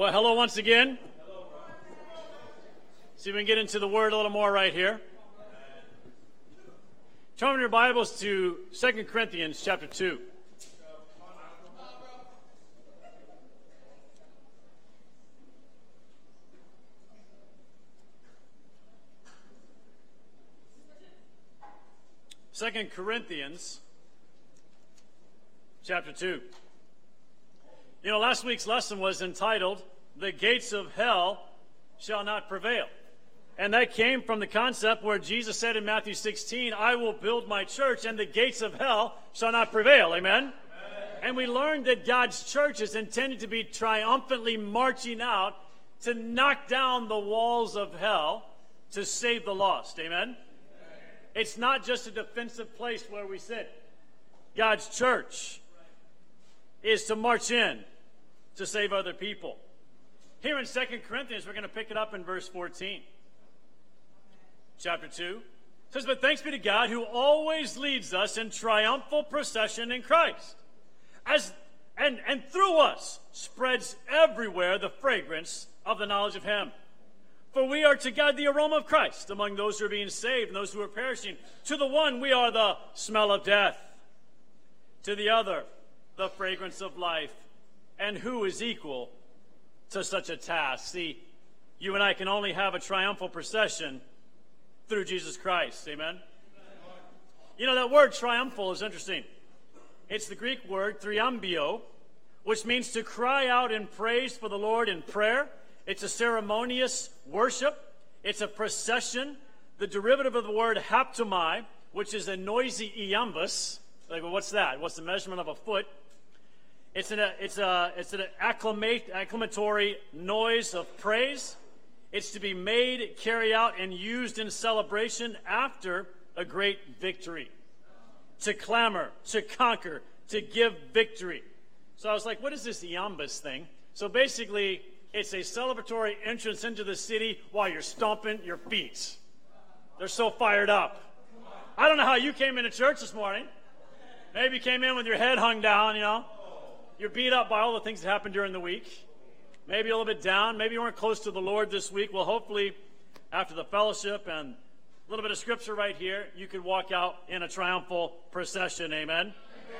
Well, hello once again. See if we can get into the Word a little more right here. Turn your Bibles to 2 Corinthians chapter 2. Second Corinthians chapter 2. You know, last week's lesson was entitled, "The Gates of Hell Shall Not Prevail." And that came from the concept where Jesus said in Matthew 16, "I will build my church, and the gates of hell shall not prevail." Amen? And we learned that God's church is intended to be triumphantly marching out to knock down the walls of hell to save the lost. Amen? It's not just a defensive place where we sit. God's church is to march in to save other people. Here in 2 Corinthians, we're going to pick it up in verse 14. Chapter 2 says, "But thanks be to God who always leads us in triumphal procession in Christ, and through us spreads everywhere the fragrance of the knowledge of Him. For we are to God the aroma of Christ among those who are being saved and those who are perishing. To the one we are the smell of death, to the other the fragrance of life. And who is equal to such a task?" See, you and I can only have a triumphal procession through Jesus Christ. Amen? You know, that word triumphal is interesting. It's the Greek word triambio, which means to cry out in praise for the Lord in prayer. It's a ceremonious worship. It's a procession. The derivative of the word haptomai, which is a noisy iambus. Like, well, what's that? What's the measurement of a foot? It's an acclamatory noise of praise. It's to be made, carried out, and used in celebration after a great victory. To clamor, to conquer, to give victory. So I was like, what is this iambus thing? So basically, it's a celebratory entrance into the city while you're stomping your feet. They're so fired up. I don't know how you came into church this morning. Maybe you came in with your head hung down, you know. You're beat up by all the things that happened during the week. Maybe a little bit down. Maybe you weren't close to the Lord this week. Well, hopefully, after the fellowship and a little bit of scripture right here, you could walk out in a triumphal procession. Amen?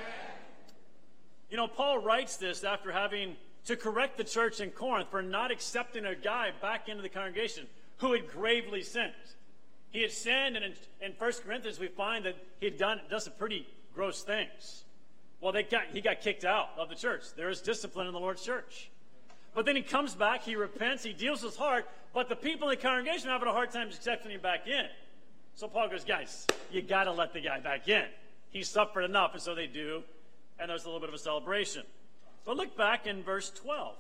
You know, Paul writes this after having to correct the church in Corinth for not accepting a guy back into the congregation who had gravely sinned. He had sinned, and in 1 Corinthians we find that he had done some pretty gross things. Well, he got kicked out of the church. There is discipline in the Lord's church. But then he comes back, he repents, he deals with his heart, but the people in the congregation are having a hard time accepting him back in. So Paul goes, guys, you got to let the guy back in. He suffered enough, and so they do, and there's a little bit of a celebration. But look back in verse 12.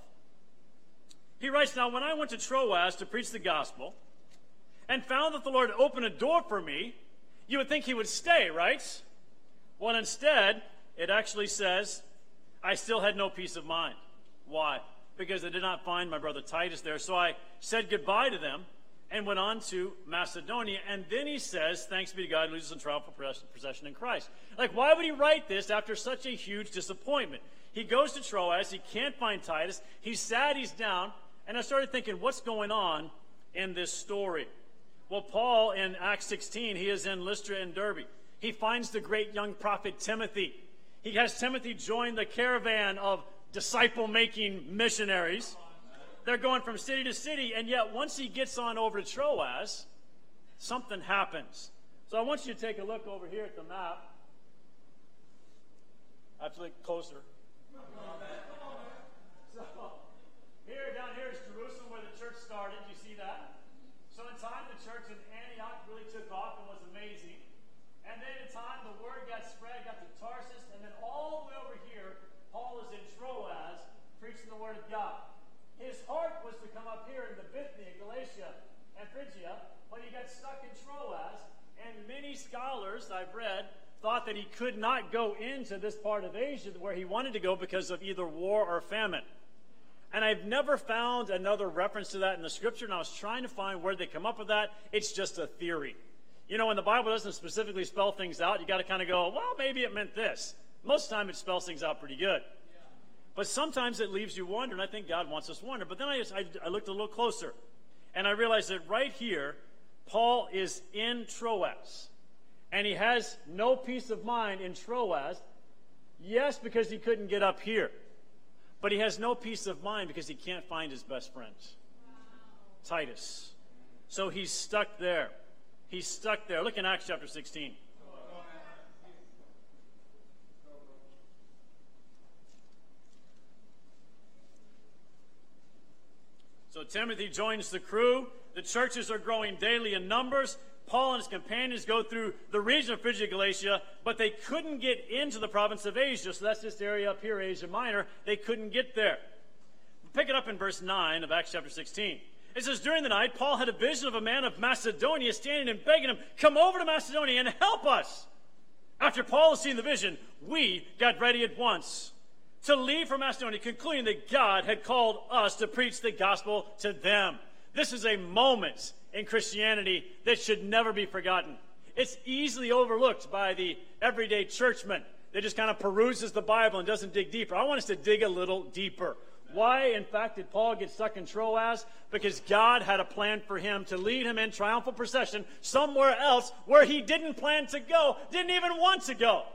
He writes, "Now when I went to Troas to preach the gospel and found that the Lord opened a door for me," you would think he would stay, right? Well, instead, it actually says, "I still had no peace of mind." Why? Because I did not find my brother Titus there. So I said goodbye to them and went on to Macedonia. And then he says, "Thanks be to God who leads us in triumphal procession in Christ." Like, why would he write this after such a huge disappointment? He goes to Troas. He can't find Titus. He's sad. He's down. And I started thinking, what's going on in this story? Well, Paul, in Acts 16, he is in Lystra and Derbe. He finds the great young prophet Timothy. He has Timothy join the caravan of disciple-making missionaries. They're going from city to city, and yet once he gets on over to Troas, something happens. So I want you to take a look over here at the map. I have to look closer. So down here is Jerusalem, where the church started. You see that? So in time, the church in Antioch really took off and was amazing. And then in time, the word got spread, got to Tarsus, and then all the way over here, Paul is in Troas, preaching the word of God. His heart was to come up here into Bithynia, Galatia, and Phrygia, but he got stuck in Troas, and many scholars I've read thought that he could not go into this part of Asia where he wanted to go because of either war or famine. And I've never found another reference to that in the scripture, and I was trying to find where they come up with that. It's just a theory. You know, when the Bible doesn't specifically spell things out, you got to kind of go, well, maybe it meant this. Most of the time it spells things out pretty good. But sometimes it leaves you wondering. I think God wants us to wonder. But then I looked a little closer, and I realized that right here, Paul is in Troas, and he has no peace of mind in Troas. Yes, because he couldn't get up here. But he has no peace of mind because he can't find his best friends, Titus. So he's stuck there. He's stuck there. Look in Acts chapter 16. So Timothy joins the crew. The churches are growing daily in numbers. Paul and his companions go through the region of Phrygia, Galatia, but they couldn't get into the province of Asia. So that's this area up here, Asia Minor. They couldn't get there. Pick it up in verse 9 of Acts chapter 16. It says, during the night, Paul had a vision of a man of Macedonia standing and begging him, come over to Macedonia and help us. After Paul had seen the vision, we got ready at once to leave for Macedonia, concluding that God had called us to preach the gospel to them. This is a moment in Christianity that should never be forgotten. It's easily overlooked by the everyday churchman that just kind of peruses the Bible and doesn't dig deeper. I want us to dig a little deeper. Why, in fact, did Paul get stuck in Troas? Because God had a plan for him to lead him in triumphal procession somewhere else where he didn't plan to go, didn't even want to go.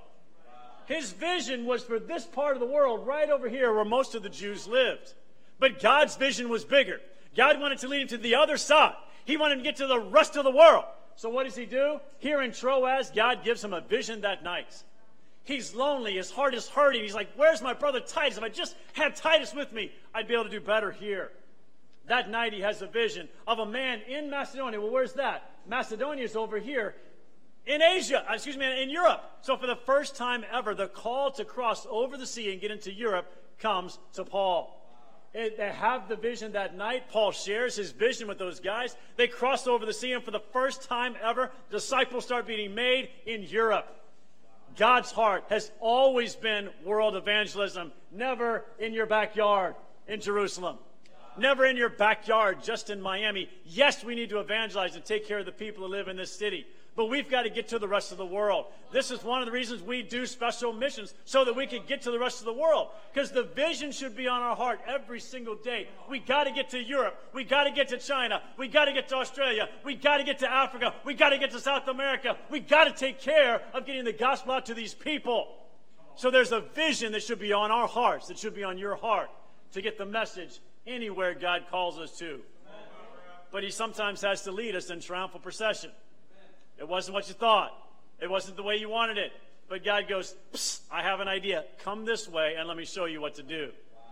His vision was for this part of the world right over here where most of the Jews lived. But God's vision was bigger. God wanted to lead him to the other side. He wanted him to get to the rest of the world. So what does he do? Here in Troas, God gives him a vision that night. He's lonely. His heart is hurting. He's like, where's my brother Titus? If I just had Titus with me, I'd be able to do better here. That night he has a vision of a man in Macedonia. Well, where's that? Macedonia is over here in Asia, in Europe. So for the first time ever, the call to cross over the sea and get into Europe comes to Paul. They have the vision that night. Paul shares his vision with those guys. They cross over the sea, and for the first time ever, disciples start being made in Europe. God's heart has always been world evangelism, never in your backyard in Jerusalem. Never in your backyard, just in Miami. Yes, we need to evangelize and take care of the people who live in this city. But we've got to get to the rest of the world. This is one of the reasons we do special missions, so that we can get to the rest of the world. Because the vision should be on our heart every single day. We got to get to Europe. We got to get to China. We got to get to Australia. We got to get to Africa. We got to get to South America. We got to take care of getting the gospel out to these people. So there's a vision that should be on our hearts, that should be on your heart, to get the message anywhere God calls us to. But he sometimes has to lead us in triumphal procession. It wasn't what you thought. It wasn't the way you wanted it. But God goes, psst, I have an idea. Come this way and let me show you what to do.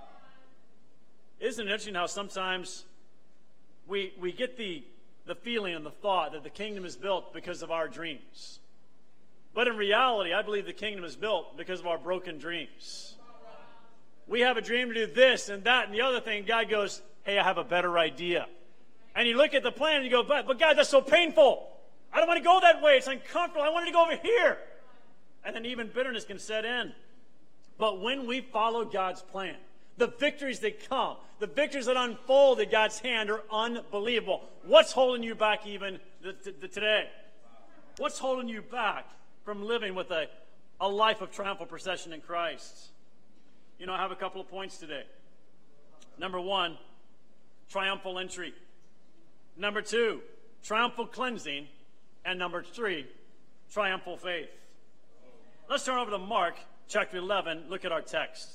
Isn't it interesting how sometimes we get the feeling and the thought that the kingdom is built because of our dreams. But in reality, I believe the kingdom is built because of our broken dreams. We have a dream to do this and that and the other thing. God goes, hey, I have a better idea. And you look at the plan and you go, but God, that's so painful. I don't want to go that way. It's uncomfortable. I wanted to go over here. And then even bitterness can set in. But when we follow God's plan, the victories that come, the victories that unfold at God's hand are unbelievable. What's holding you back even today? What's holding you back from living with a life of triumphal procession in Christ? You know, I have a couple of points today. Number 1, triumphal entry. Number 2, triumphal cleansing. And number 3, triumphal faith. Let's turn over to Mark chapter 11. Look at our text.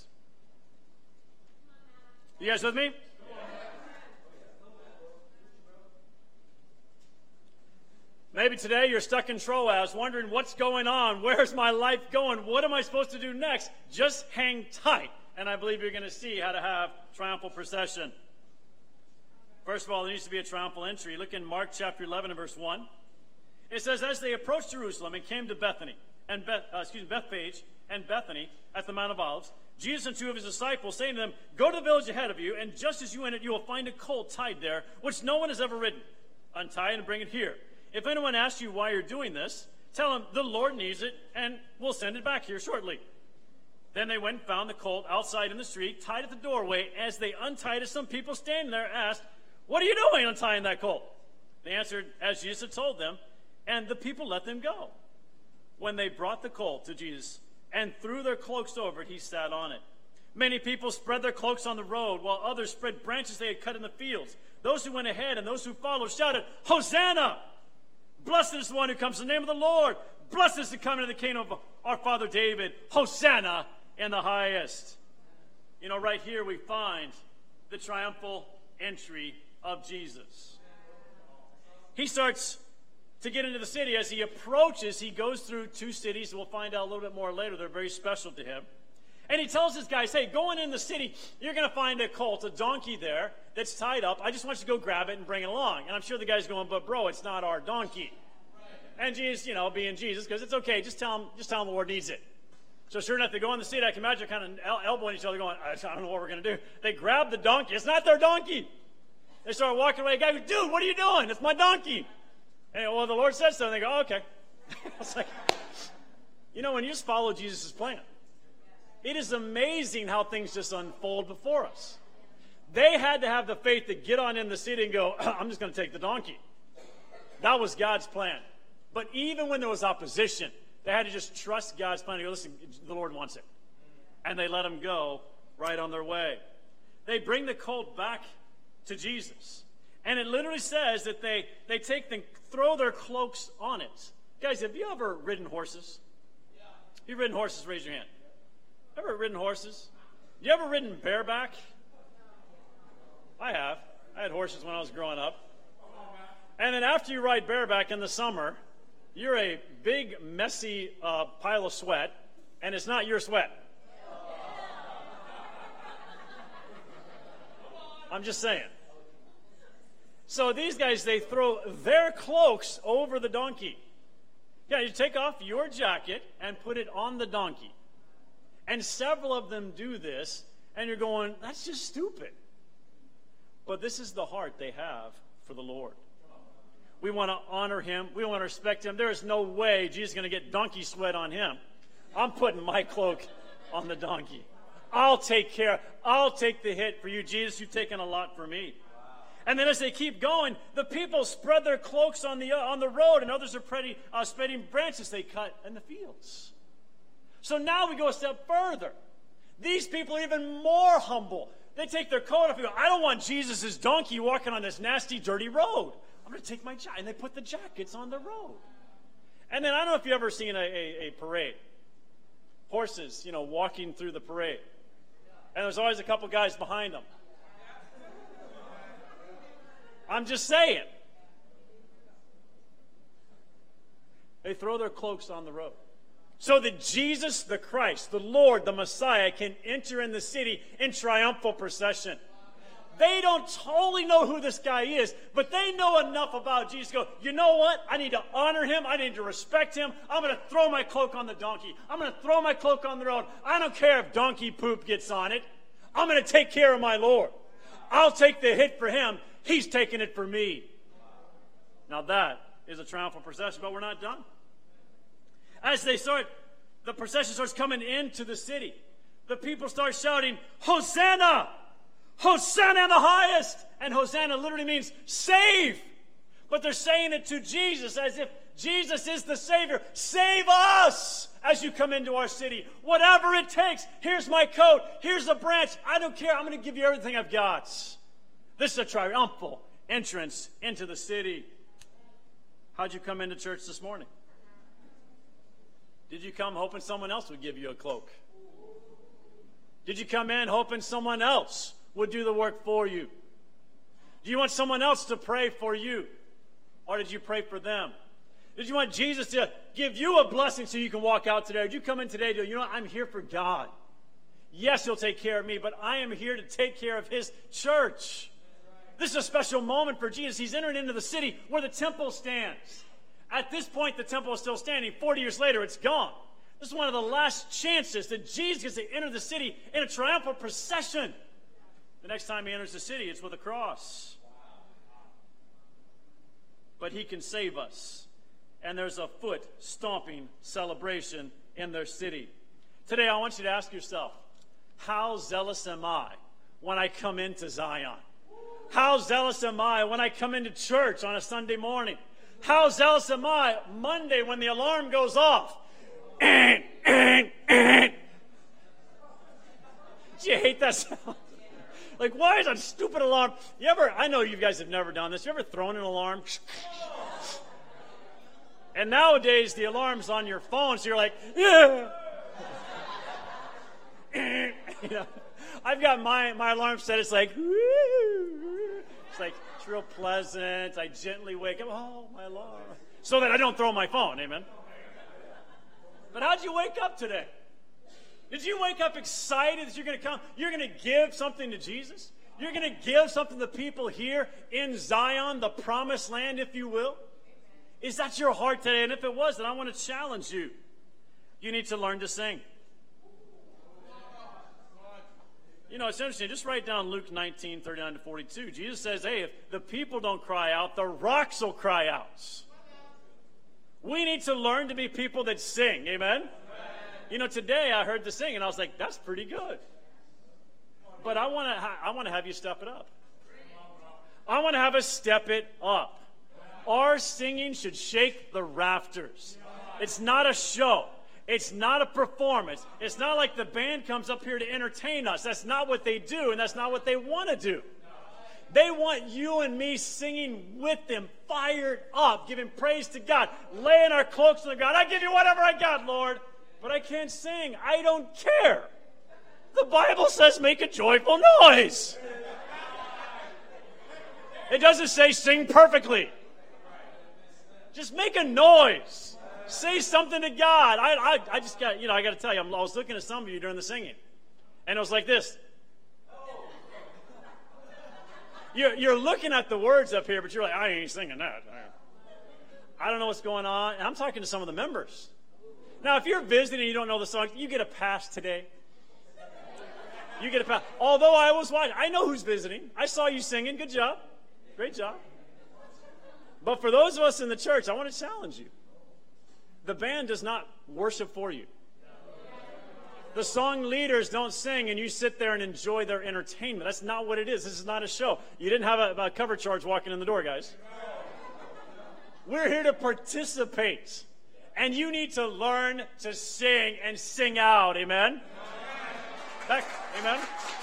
You guys with me? Maybe today you're stuck in Troas wondering what's going on. Where's my life going? What am I supposed to do next? Just hang tight. And I believe you're going to see how to have triumphal procession. First of all, there needs to be a triumphal entry. Look in Mark chapter 11 and verse 1. It says, as they approached Jerusalem and came to Bethphage and Bethany at the Mount of Olives, Jesus and 2 of his disciples saying to them, go to the village ahead of you, and just as you enter, you will find a colt tied there, which no one has ever ridden. Untie it and bring it here. If anyone asks you why you're doing this, tell him the Lord needs it, and we'll send it back here shortly. Then they went and found the colt outside in the street, tied at the doorway. As they untied it, some people standing there asked, what are you doing untying that colt? They answered, as Jesus had told them, and the people let them go. When they brought the colt to Jesus and threw their cloaks over it, he sat on it. Many people spread their cloaks on the road, while others spread branches they had cut in the fields. Those who went ahead and those who followed shouted, Hosanna! Blessed is the one who comes in the name of the Lord. Blessed is the coming of the kingdom of our father David. Hosanna in the highest. You know, right here we find the triumphal entry of Jesus. He starts to get into the city. As he approaches, he goes through two cities. We'll find out a little bit more later. They're very special to him. And he tells his guys, hey, going in the city, you're going to find a colt, a donkey there that's tied up. I just want you to go grab it and bring it along. And I'm sure the guy's going, but bro, it's not our donkey. And Jesus, you know, being Jesus, because it's okay, just tell him the Lord needs it. So sure enough, they go in the city. I can imagine kind of elbowing each other going, I don't know what we're going to do. They grab the donkey. It's not their donkey. They start walking away. The guy goes, dude, what are you doing? It's my donkey. And well, the Lord said so. And they go, oh, okay. It's like, you know, when you just follow Jesus' plan, it is amazing how things just unfold before us. They had to have the faith to get on in the city and go, I'm just going to take the donkey. That was God's plan. But even when there was opposition, they had to just trust God's plan and go, listen, the Lord wants it. And they let him go right on their way. They bring the colt back to Jesus. And it literally says that they throw their cloaks on it. Guys, have you ever ridden horses? Yeah. You've ridden horses, raise your hand. Ever ridden horses? You ever ridden bareback? I have. I had horses when I was growing up. And then after you ride bareback in the summer, you're a big, messy pile of sweat, and it's not your sweat. I'm just saying. So these guys, they throw their cloaks over the donkey. Yeah, you take off your jacket and put it on the donkey. And several of them do this, and you're going, that's just stupid. But this is the heart they have for the Lord. We want to honor him. We want to respect him. There is no way Jesus is going to get donkey sweat on him. I'm putting my cloak on the donkey. I'll take the hit for you, Jesus. You've taken a lot for me. And then as they keep going, the people spread their cloaks on the road, and others are spreading branches they cut in the fields. So now we go a step further. These people are even more humble. They take their coat off and go, I don't want Jesus' donkey walking on this nasty, dirty road. I'm going to take my jacket. And they put the jackets on the road. And then I don't know if you've ever seen a parade. Horses, you know, walking through the parade. And there's always a couple guys behind them. I'm just saying. They throw their cloaks on the road. So that Jesus, the Christ, the Lord, the Messiah, can enter in the city in triumphal procession. They don't totally know who this guy is, but they know enough about Jesus to go, you know what? I need to honor him. I need to respect him. I'm going to throw my cloak on the donkey. I'm going to throw my cloak on the road. I don't care if donkey poop gets on it. I'm going to take care of my Lord. I'll take the hit for him. He's taking it for me. Now that is a triumphal procession, but we're not done. As the procession starts coming into the city. The people start shouting, Hosanna! Hosanna in the highest! And Hosanna literally means save. But they're saying it to Jesus as if Jesus is the Savior. Save us as you come into our city. Whatever it takes. Here's my coat. Here's a branch. I don't care. I'm going to give you everything I've got. This is a triumphal entrance into the city. How'd you come into church this morning? Did you come hoping someone else would give you a cloak? Did you come in hoping someone else would do the work for you? Do you want someone else to pray for you? Or did you pray for them? Did you want Jesus to give you a blessing so you can walk out today? Or did you come in today to, you know what, I'm here for God. Yes, he'll take care of me, but I am here to take care of his church. This is a special moment for Jesus. He's entering into the city where the temple stands. At this point, the temple is still standing. 40 years later, it's gone. This is one of the last chances that Jesus gets to enter the city in a triumphal procession. The next time he enters the city, it's with a cross. But he can save us. And there's a foot-stomping celebration in their city. Today, I want you to ask yourself, how zealous am I when I come into Zion? How zealous am I when I come into church on a Sunday morning? How zealous am I Monday when the alarm goes off? Do you hate that sound? Like, why is that stupid alarm? I know you guys have never done this. You ever thrown an alarm? And nowadays, the alarm's on your phone, so you're like, yeah. You know, I've got my alarm set. It's like, it's like, it's real pleasant. I gently wake up. Oh, my alarm. So that I don't throw my phone. Amen. But how'd you wake up today? Did you wake up excited that you're going to come? You're going to give something to Jesus? You're going to give something to people here in Zion, the promised land, if you will? Is that your heart today? And if it was, then I want to challenge you. You need to learn to sing. You know, it's interesting. Just write down Luke 19, 39 to 42. Jesus says, hey, if the people don't cry out, the rocks will cry out. We need to learn to be people that sing. Amen? You know, today I heard the sing, and I was like, that's pretty good. But I want to have you step it up. I want to have us step it up. Our singing should shake the rafters. It's not a show. It's not a performance. It's not like the band comes up here to entertain us. That's not what they do, and that's not what they want to do. They want you and me singing with them, fired up, giving praise to God, laying our cloaks on the ground. I give you whatever I got, Lord. But I can't sing. I don't care. The Bible says make a joyful noise. It doesn't say sing perfectly. Just make a noise. Say something to God. I just got, I got to tell you, I was looking at some of you during the singing. And it was like this. You're looking at the words up here, but you're like, I ain't singing that. I don't know what's going on. And I'm talking to some of the members. Now, if you're visiting and you don't know the song, you get a pass today. You get a pass. Although I was watching, I know who's visiting. I saw you singing. Good job. Great job. But for those of us in the church, I want to challenge you. The band does not worship for you. The song leaders don't sing and you sit there and enjoy their entertainment. That's not what it is. This is not a show. You didn't have a cover charge walking in the door, guys. We're here to participate. And you need to learn to sing and sing out. Amen? Amen?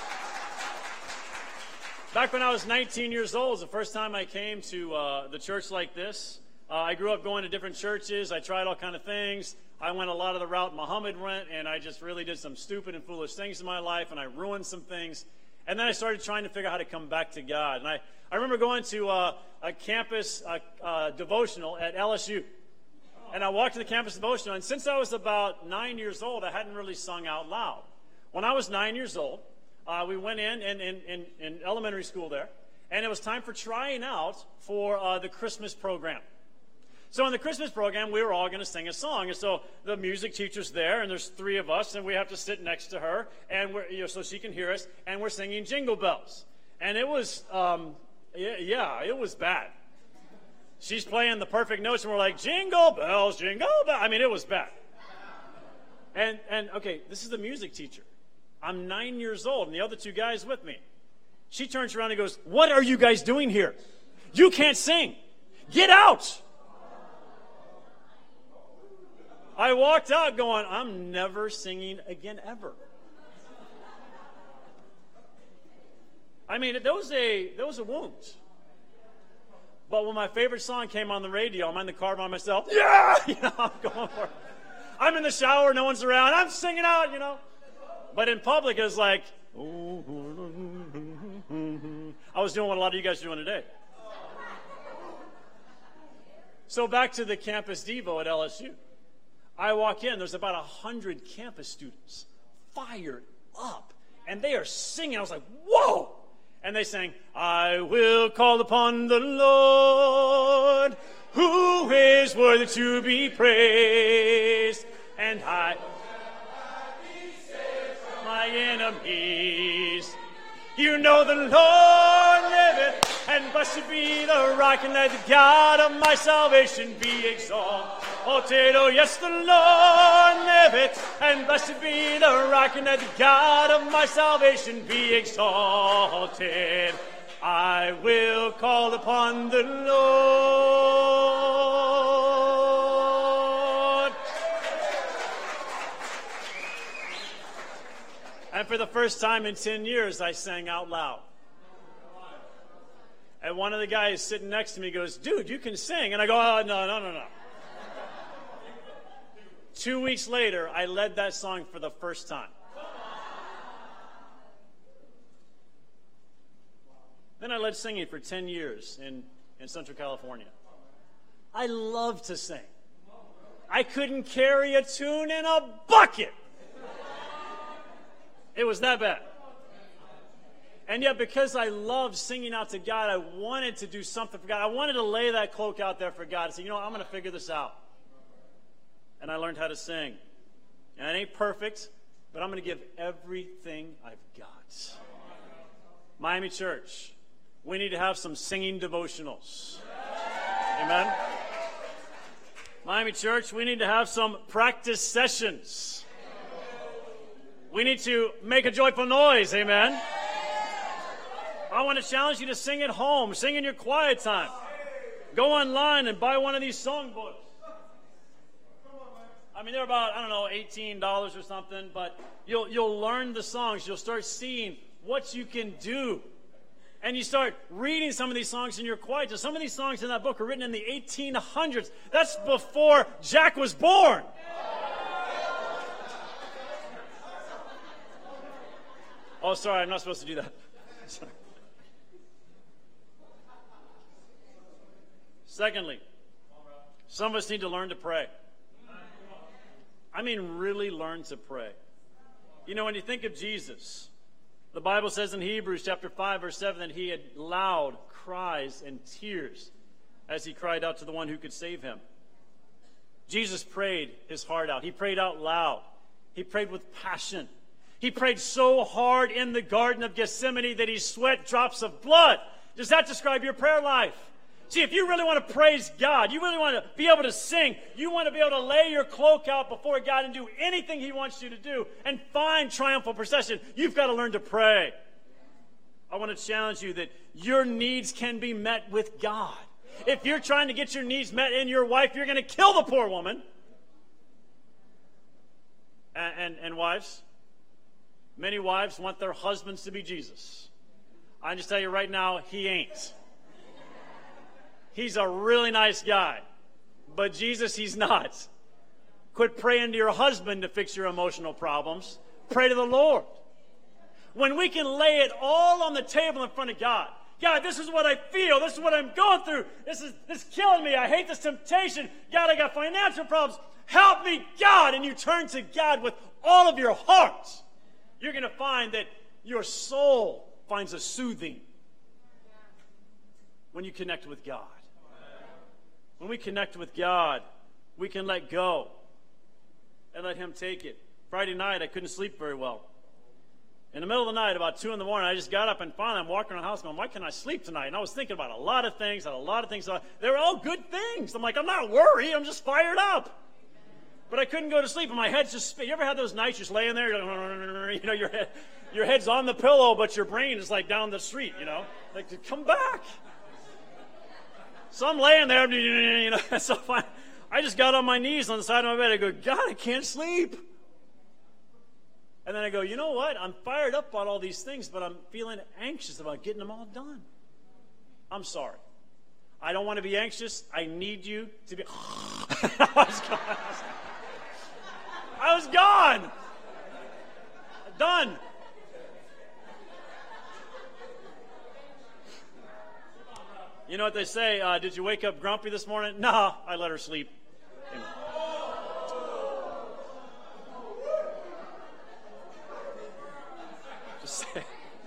Back when I was 19 years old, it was the first time I came to the church like this. I grew up going to different churches. I tried all kind of things. I went a lot of the route Muhammad went, and I just really did some stupid and foolish things in my life, and I ruined some things. And then I started trying to figure out how to come back to God. And I remember going to a campus devotional at LSU. And I walked to the campus devotional, and since I was about 9 years old, I hadn't really sung out loud. When I was 9 years old, we went in elementary school there, and it was time for trying out for the Christmas program. So in the Christmas program, we were all going to sing a song, and so the music teacher's there, and there's three of us, and we have to sit next to her, and so she can hear us, and we're singing Jingle Bells. And it was, it was bad. She's playing the perfect notes, and we're like, jingle bells, jingle bells. I mean, it was bad. And okay, this is the music teacher. I'm 9 years old, and the other two guys with me. She turns around and goes, what are you guys doing here? You can't sing. Get out. I walked out going, I'm never singing again ever. I mean, there was a wound. But when my favorite song came on the radio, I'm in the car by myself. Yeah! I'm going for it. I'm in the shower, no one's around. I'm singing out, But in public, it was like, I was doing what a lot of you guys are doing today. So back to the campus Devo at LSU. I walk in, there's about 100 campus students fired up. And they are singing. I was like, whoa! And they sang, I will call upon the Lord, who is worthy to be praised. And I my enemies. You know the Lord liveth, and blessed be the rock, and let the God of my salvation be exalted. Oh, yes, the Lord liveth, and blessed be the rock, and let the God of my salvation be exalted. I will call upon the Lord. And for the first time in 10 years, I sang out loud. And one of the guys sitting next to me goes, dude, you can sing. And I go, oh, no. 2 weeks later, I led that song for the first time. Then I led singing for 10 years in Central California. I love to sing. I couldn't carry a tune in a bucket. It was that bad. And yet, because I loved singing out to God, I wanted to do something for God. I wanted to lay that cloak out there for God and say, you know, I'm going to figure this out. And I learned how to sing. And it ain't perfect, but I'm going to give everything I've got. Miami Church, we need to have some singing devotionals. Amen? Miami Church, we need to have some practice sessions. We need to make a joyful noise. Amen? I want to challenge you to sing at home, sing in your quiet time. Go online and buy one of these songbooks. I mean, they're about, $18 or something, but you'll learn the songs. You'll start seeing what you can do. And you start reading some of these songs in your quiet time. Some of these songs in that book are written in the 1800s. That's before Jack was born. Oh, sorry, I'm not supposed to do that. Sorry. Secondly, some of us need to learn to pray. I mean, really learn to pray. You know, when you think of Jesus, the Bible says in Hebrews chapter 5, verse 7, that he had loud cries and tears as he cried out to the one who could save him. Jesus prayed his heart out. He prayed out loud. He prayed with passion. He prayed so hard in the Garden of Gethsemane that he sweat drops of blood. Does that describe your prayer life? See, if you really want to praise God, you really want to be able to sing, you want to be able to lay your cloak out before God and do anything he wants you to do and find triumphal procession, you've got to learn to pray. I want to challenge you that your needs can be met with God. If you're trying to get your needs met in your wife, you're going to kill the poor woman. And wives, many wives want their husbands to be Jesus. I just tell you right now, he ain't. He's a really nice guy, but Jesus, he's not. Quit praying to your husband to fix your emotional problems. Pray to the Lord. When we can lay it all on the table in front of God. God, this is what I feel. This is what I'm going through. This is killing me. I hate this temptation. God, I got financial problems. Help me, God. And you turn to God with all of your heart. You're going to find that your soul finds a soothing when you connect with God. When we connect with God, we can let go and let him take it. Friday night, I couldn't sleep very well. In the middle of the night, about 2 in the morning, I just got up and finally I'm walking around the house going, why can't I sleep tonight? And I was thinking about a lot of things. They were all good things. I'm like, I'm not worried. I'm just fired up. But I couldn't go to sleep, and my head's just, you ever had those nights just laying there, you know, your head's on the pillow, but your brain is like down the street, you know? Like, come back. So I'm laying there, you know, so I just got on my knees on the side of my bed. I go, God, I can't sleep. And then I go, you know what? I'm fired up about all these things, but I'm feeling anxious about getting them all done. I'm sorry. I don't want to be anxious. I need you to be... I was gone. Done. You know what they say? Did you wake up grumpy this morning? No, I let her sleep. Just say.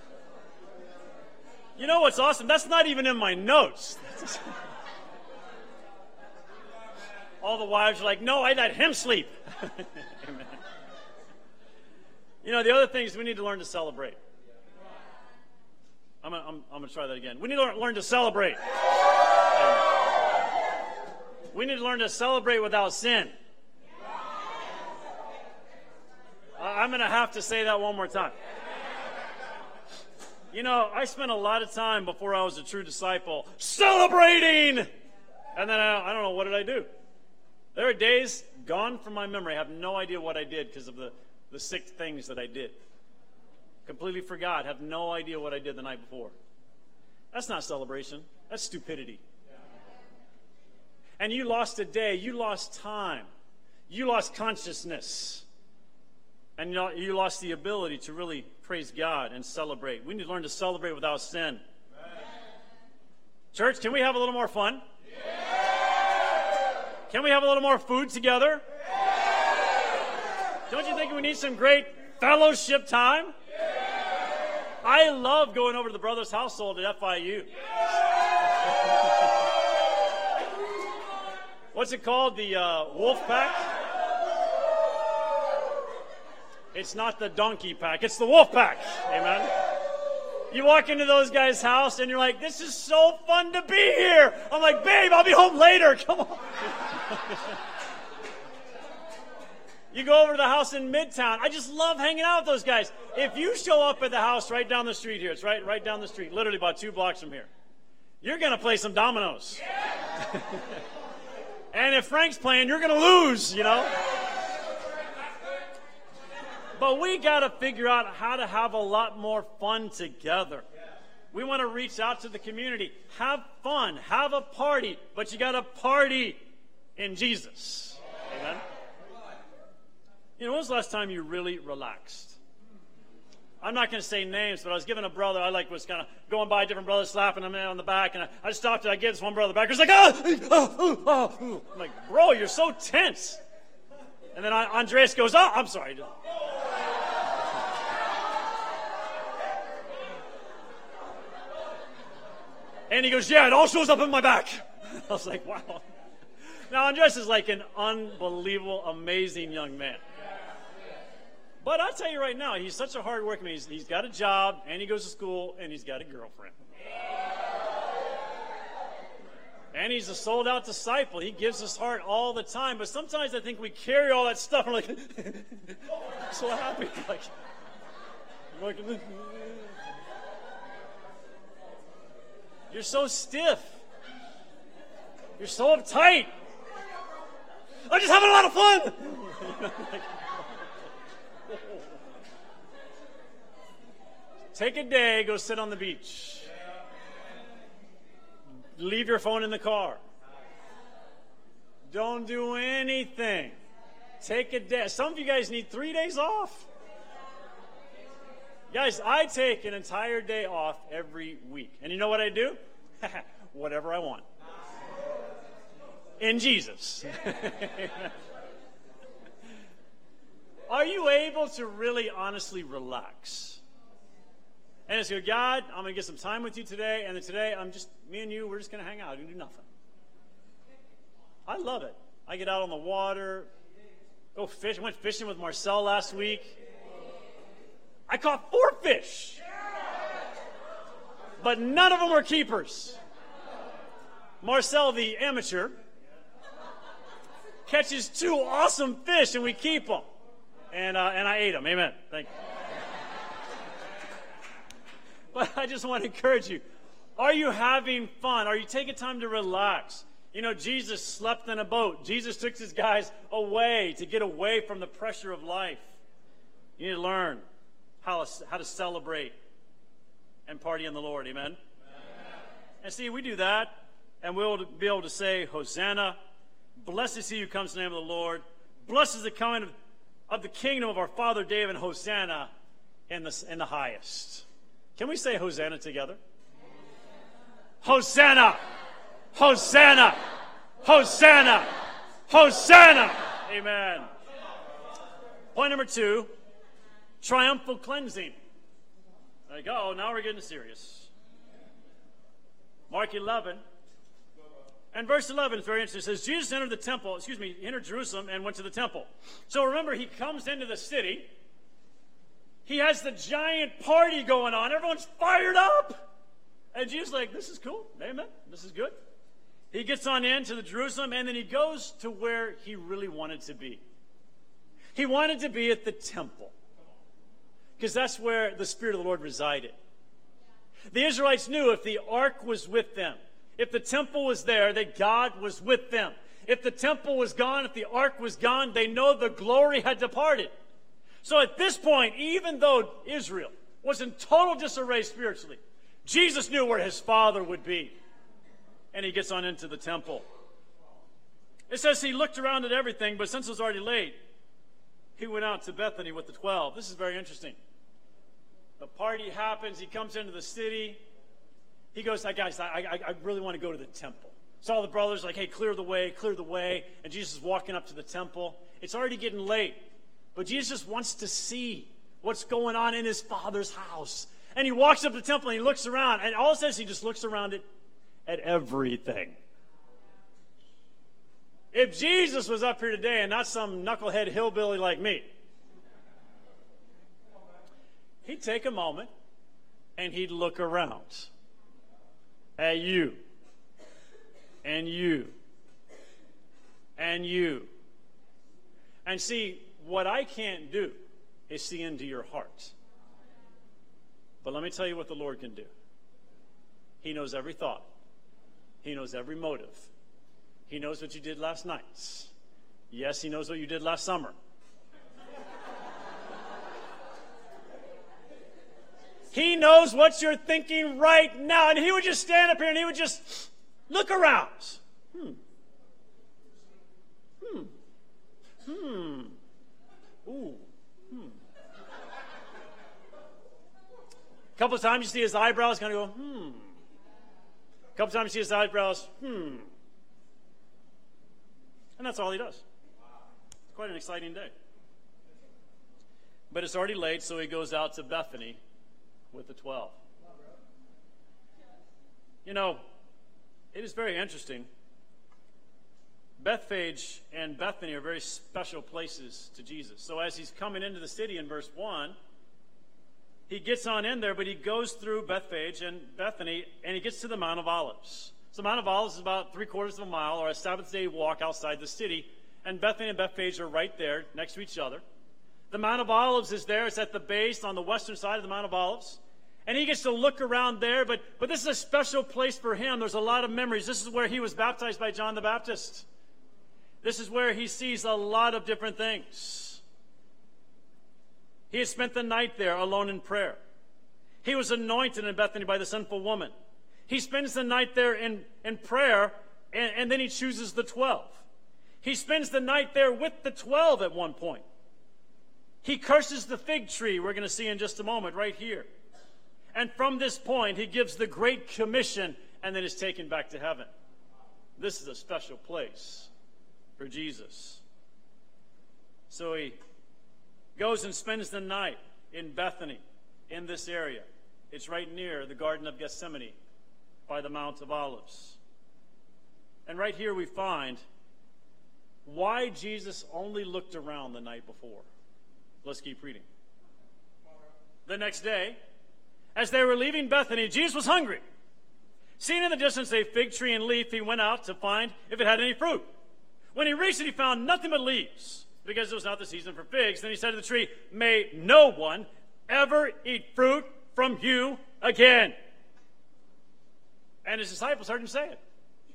You know what's awesome? That's not even in my notes. All the wives are like, no, I let him sleep. Amen. You know, the other thing is we need to learn to celebrate. I'm going to try that again. We need to learn to celebrate. We need to learn to celebrate without sin. I'm going to have to say that one more time. You know, I spent a lot of time before I was a true disciple celebrating. And then I don't know, what did I do? There are days gone from my memory. I have no idea what I did because of the sick things that I did. Completely forgot. Have no idea what I did the night before. That's not celebration. That's stupidity. And you lost a day. You lost time. You lost consciousness. And you lost the ability to really praise God and celebrate. We need to learn to celebrate without sin. Church, can we have a little more fun? Can we have a little more food together? Don't you think we need some great fellowship time? I love going over to the Brothers' household at FIU. What's it called? The Wolf Pack? It's not the Donkey Pack. It's the Wolf Pack. Amen. You walk into those guys' house and you're like, this is so fun to be here. I'm like, babe, I'll be home later. Come on. You go over to the house in Midtown. I just love hanging out with those guys. If you show up at the house right down the street here, it's right down the street, literally about 2 blocks from here, you're going to play some dominoes. Yeah. And if Frank's playing, you're going to lose, you know. But we got to figure out how to have a lot more fun together. We want to reach out to the community. Have fun. Have a party. But you got to party in Jesus. Amen. You know, when was the last time you really relaxed? I'm not going to say names, but I was giving a brother, was kind of going by different brothers, slapping them on the back, and I stopped and I gave this one brother back. He's like, I'm like, bro, you're so tense. And then Andreas goes, oh, I'm sorry. And he goes, yeah, it all shows up in my back. I was like, wow. Now, Andreas is like an unbelievable, amazing young man. But I'll tell you right now, he's such a hard worker. He's got a job, and he goes to school, and he's got a girlfriend. And he's a sold-out disciple. He gives his heart all the time. But sometimes I think we carry all that stuff, and we're like, so happy. Like, you're so stiff. You're so uptight. I'm just having a lot of fun. Take a day, go sit on the beach. Leave your phone in the car. Don't do anything. Take a day. Some of you guys need 3 days off. Guys, I take an entire day off every week. And you know what I do? Whatever I want. In Jesus. Are you able to really honestly relax? And it's go, God, I'm going to get some time with you today, and then today me and you, we're just going to hang out and do nothing. I love it. I get out on the water, go fish. I went fishing with Marcel last week. I caught 4 fish. But none of them were keepers. Marcel, the amateur, catches 2 awesome fish, and we keep them. And I ate them. Amen. Thank you. But I just want to encourage you. Are you having fun? Are you taking time to relax? You know, Jesus slept in a boat. Jesus took his guys away to get away from the pressure of life. You need to learn how to celebrate and party in the Lord. Amen? Amen. And see, we do that, and we'll be able to say, Hosanna, blessed is he who comes in the name of the Lord. Blessed is the coming of the kingdom of our father David, and Hosanna in the highest. Can we say Hosanna together? Hosanna! Hosanna! Hosanna! Hosanna! Amen. Point number 2, triumphal cleansing. There you go. Now we're getting serious. Mark 11. And verse 11 is very interesting. It says, Jesus entered Jerusalem and went to the temple. So remember, he comes into the city. He has the giant party going on. Everyone's fired up. And Jesus is like, this is cool. Amen. This is good. He gets on into the Jerusalem, and then he goes to where he really wanted to be. He wanted to be at the temple, because that's where the Spirit of the Lord resided. The Israelites knew if the ark was with them, if the temple was there, that God was with them. If the temple was gone, if the ark was gone, they know the glory had departed. So at this point, even though Israel was in total disarray spiritually. Jesus knew where his Father would be. And he gets on into the temple. It says he looked around at everything, but since it was already late, he went out to Bethany with the 12. This is very interesting. The party happens. He comes into the city. He goes, guys, I really want to go to the temple. So all the brothers are like, hey, clear the way, clear the way. And Jesus is walking up to the temple. It's already getting late. But Jesus wants to see what's going on in his Father's house. And he walks up to the temple and he looks around. And all it says, he just looks around at everything. If Jesus was up here today and not some knucklehead hillbilly like me, he'd take a moment and he'd look around at you and you and you. And see, what I can't do is see into your heart. But let me tell you what the Lord can do. He knows every thought. He knows every motive. He knows what you did last night. Yes, he knows what you did last summer. He knows what you're thinking right now. And he would just stand up here and he would just look around. Ooh. A couple of times you see his eyebrows kind of go, A couple of times you see his eyebrows, And that's all he does. It's quite an exciting day. But it's already late, so he goes out to Bethany with the 12. You know, it is very interesting. Bethphage and Bethany are very special places to Jesus. So as he's coming into the city in verse 1, he gets on in there, but he goes through Bethphage and Bethany, and he gets to the Mount of Olives. So the Mount of Olives is about 3/4 of a mile, or a Sabbath-day walk outside the city, and Bethany and Bethphage are right there next to each other. The Mount of Olives is there. It's at the base on the western side of the Mount of Olives. And he gets to look around there, but this is a special place for him. There's a lot of memories. This is where he was baptized by John the Baptist. This is where he sees a lot of different things. He had spent the night there alone in prayer. He was anointed in Bethany by the sinful woman. He spends the night there in prayer, and then he chooses the 12. He spends the night there with the 12 at one point. He curses the fig tree, we're going to see in just a moment, right here. And from this point, he gives the Great Commission and then is taken back to heaven. This is a special place for Jesus. So he goes and spends the night in Bethany, in this area. It's right near the Garden of Gethsemane by the Mount of Olives. And right here we find why Jesus only looked around the night before. Let's keep reading. The next day, as they were leaving Bethany, Jesus was hungry. Seeing in the distance a fig tree and leaf, he went out to find if it had any fruit. When he reached it, he found nothing but leaves, because it was not the season for figs. Then he said to the tree, "May no one ever eat fruit from you again." And his disciples heard him say it.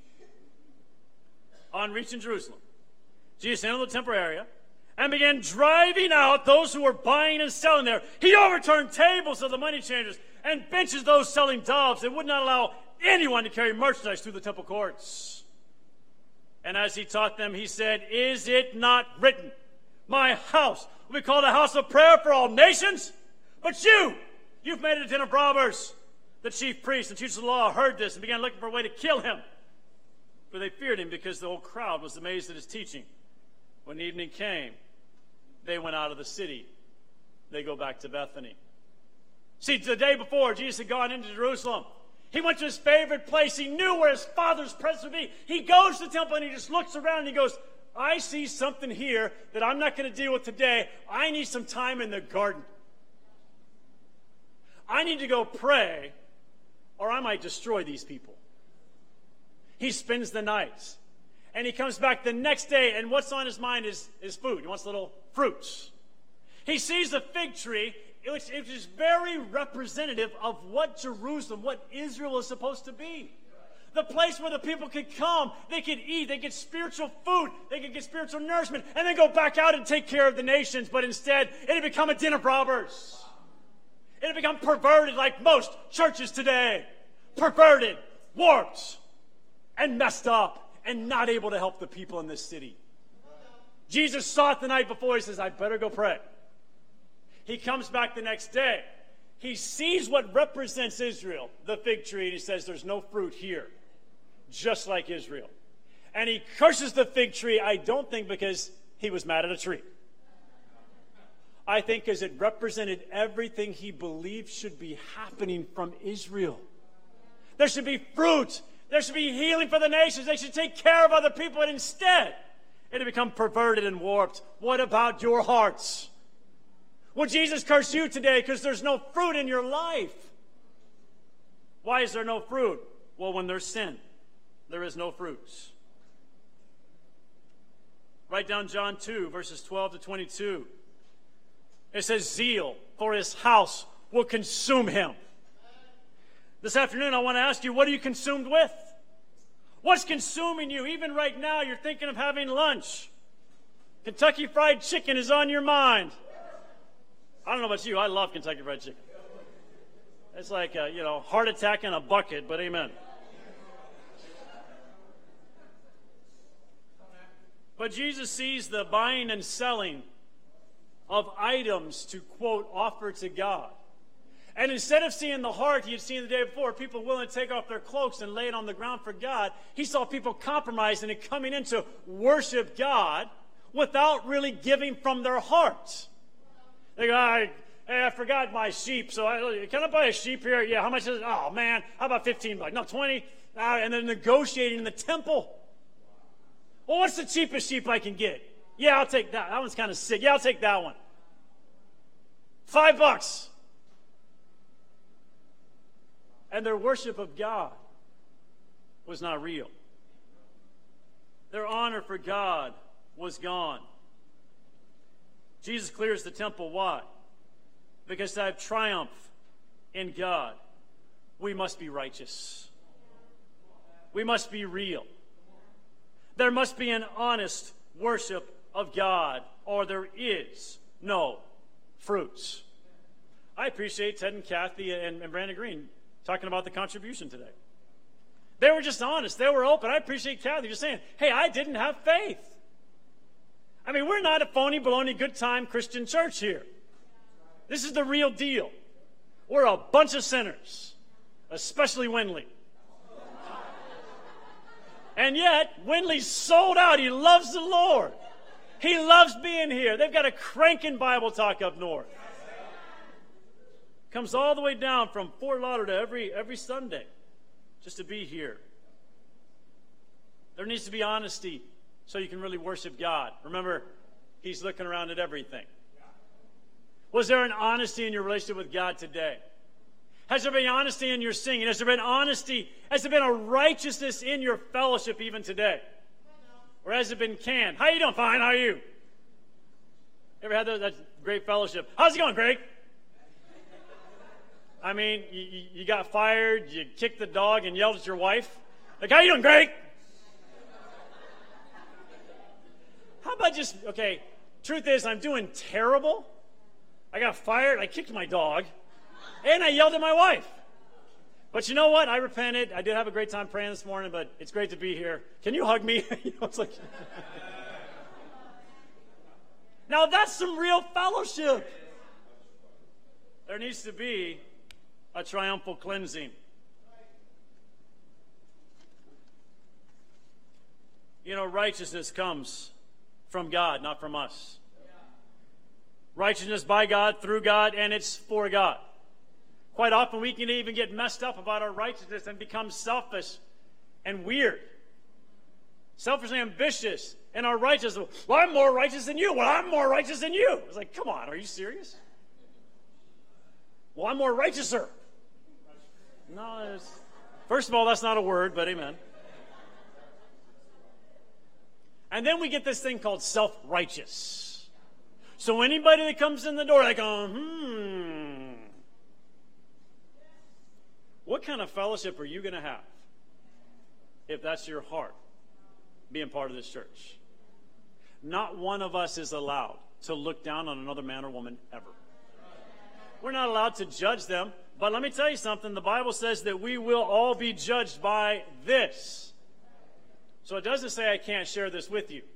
On reaching Jerusalem, Jesus entered the temple area and began driving out those who were buying and selling there. He overturned tables of the money changers and benches those selling doves, and would not allow anyone to carry merchandise through the temple courts. And as he taught them, he said, "Is it not written, my house will be called a house of prayer for all nations? But you've made it a den of robbers." The chief priests and teachers of the law heard this and began looking for a way to kill him. For they feared him, because the whole crowd was amazed at his teaching. When evening came, they went out of the city. They go back to Bethany. See, the day before, Jesus had gone into Jerusalem. He went to his favorite place. He knew where his Father's presence would be. He goes to the temple and he just looks around and he goes, "I see something here that I'm not going to deal with today. I need some time in the garden. I need to go pray, or I might destroy these people." He spends the night. And he comes back the next day, and what's on his mind is food. He wants little fruits. He sees a fig tree, which is very representative of what Jerusalem, what Israel is supposed to be. The place where the people could come, they could eat, they get spiritual food, they could get spiritual nourishment, and then go back out and take care of the nations. But instead, it had become a den of robbers. It had become perverted like most churches today. Perverted, warped, and messed up, and not able to help the people in this city. Jesus saw it the night before. He says, I better go pray. He comes back the next day. He sees what represents Israel, the fig tree, and he says, there's no fruit here, just like Israel. And he curses the fig tree, I don't think because he was mad at a tree. I think because it represented everything he believed should be happening from Israel. There should be fruit. There should be healing for the nations. They should take care of other people. And instead, it had become perverted and warped. What about your hearts? Will Jesus curse you today because there's no fruit in your life? Why is there no fruit? Well, when there's sin, there is no fruits. Write down John 2, verses 12 to 22. It says, zeal for his house will consume him. This afternoon, I want to ask you, what are you consumed with? What's consuming you? Even right now, you're thinking of having lunch. Kentucky Fried Chicken is on your mind. I don't know about you, I love Kentucky Fried Chicken. It's like a, heart attack in a bucket, but amen. But Jesus sees the buying and selling of items to, quote, offer to God. And instead of seeing the heart he had seen the day before, people willing to take off their cloaks and lay it on the ground for God, he saw people compromising and coming in to worship God without really giving from their hearts. They go, hey, I forgot my sheep, so can I buy a sheep here? Yeah, how much is it? Oh, man, how about $15? No, 20? And they're negotiating in the temple. Well, what's the cheapest sheep I can get? Yeah, I'll take that. That one's kind of sick. Yeah, I'll take that one. $5. And their worship of God was not real. Their honor for God was gone. Jesus clears the temple. Why? Because to have triumph in God, we must be righteous. We must be real. There must be an honest worship of God, or there is no fruits. I appreciate Ted and Kathy and Brandon Green talking about the contribution today. They were just honest. They were open. I appreciate Kathy just saying, hey, I didn't have faith. I mean, we're not a phony, baloney, good time Christian church here. This is the real deal. We're a bunch of sinners, especially Windley. And yet, Windley's sold out. He loves the Lord. He loves being here. They've got a cranking Bible talk up north. Comes all the way down from Fort Lauderdale every Sunday just to be here. There needs to be honesty so you can really worship God. Remember, he's looking around at everything. Was there an honesty in your relationship with God today? Has there been honesty in your singing? Has there been honesty? Has there been a righteousness in your fellowship even today? Or has it been canned? How you doing? Fine. How are you? Ever had that great fellowship? How's it going, Greg? I mean, you got fired, you kicked the dog and yelled at your wife. Like, how you doing, Greg? How about just, okay, truth is I'm doing terrible. I got fired, I kicked my dog, and I yelled at my wife. But you know what? I repented. I did have a great time praying this morning, but it's great to be here. Can you hug me? It's like... Now that's some real fellowship. There needs to be a triumphal cleansing. Righteousness comes from God, not from us. Righteousness by God, through God, and it's for God. Quite often we can even get messed up about our righteousness and become selfish and weird. Selfishly ambitious in our righteousness. Well, I'm more righteous than you. Well, I'm more righteous than you. It's like, come on, are you serious? Well, I'm more rightouser. No, first of all, that's not a word, but amen. And then we get this thing called self-righteous. So anybody that comes in the door, they go, what kind of fellowship are you going to have if that's your heart, being part of this church? Not one of us is allowed to look down on another man or woman ever. We're not allowed to judge them. But let me tell you something. The Bible says that we will all be judged by this. So it doesn't say I can't share this with you.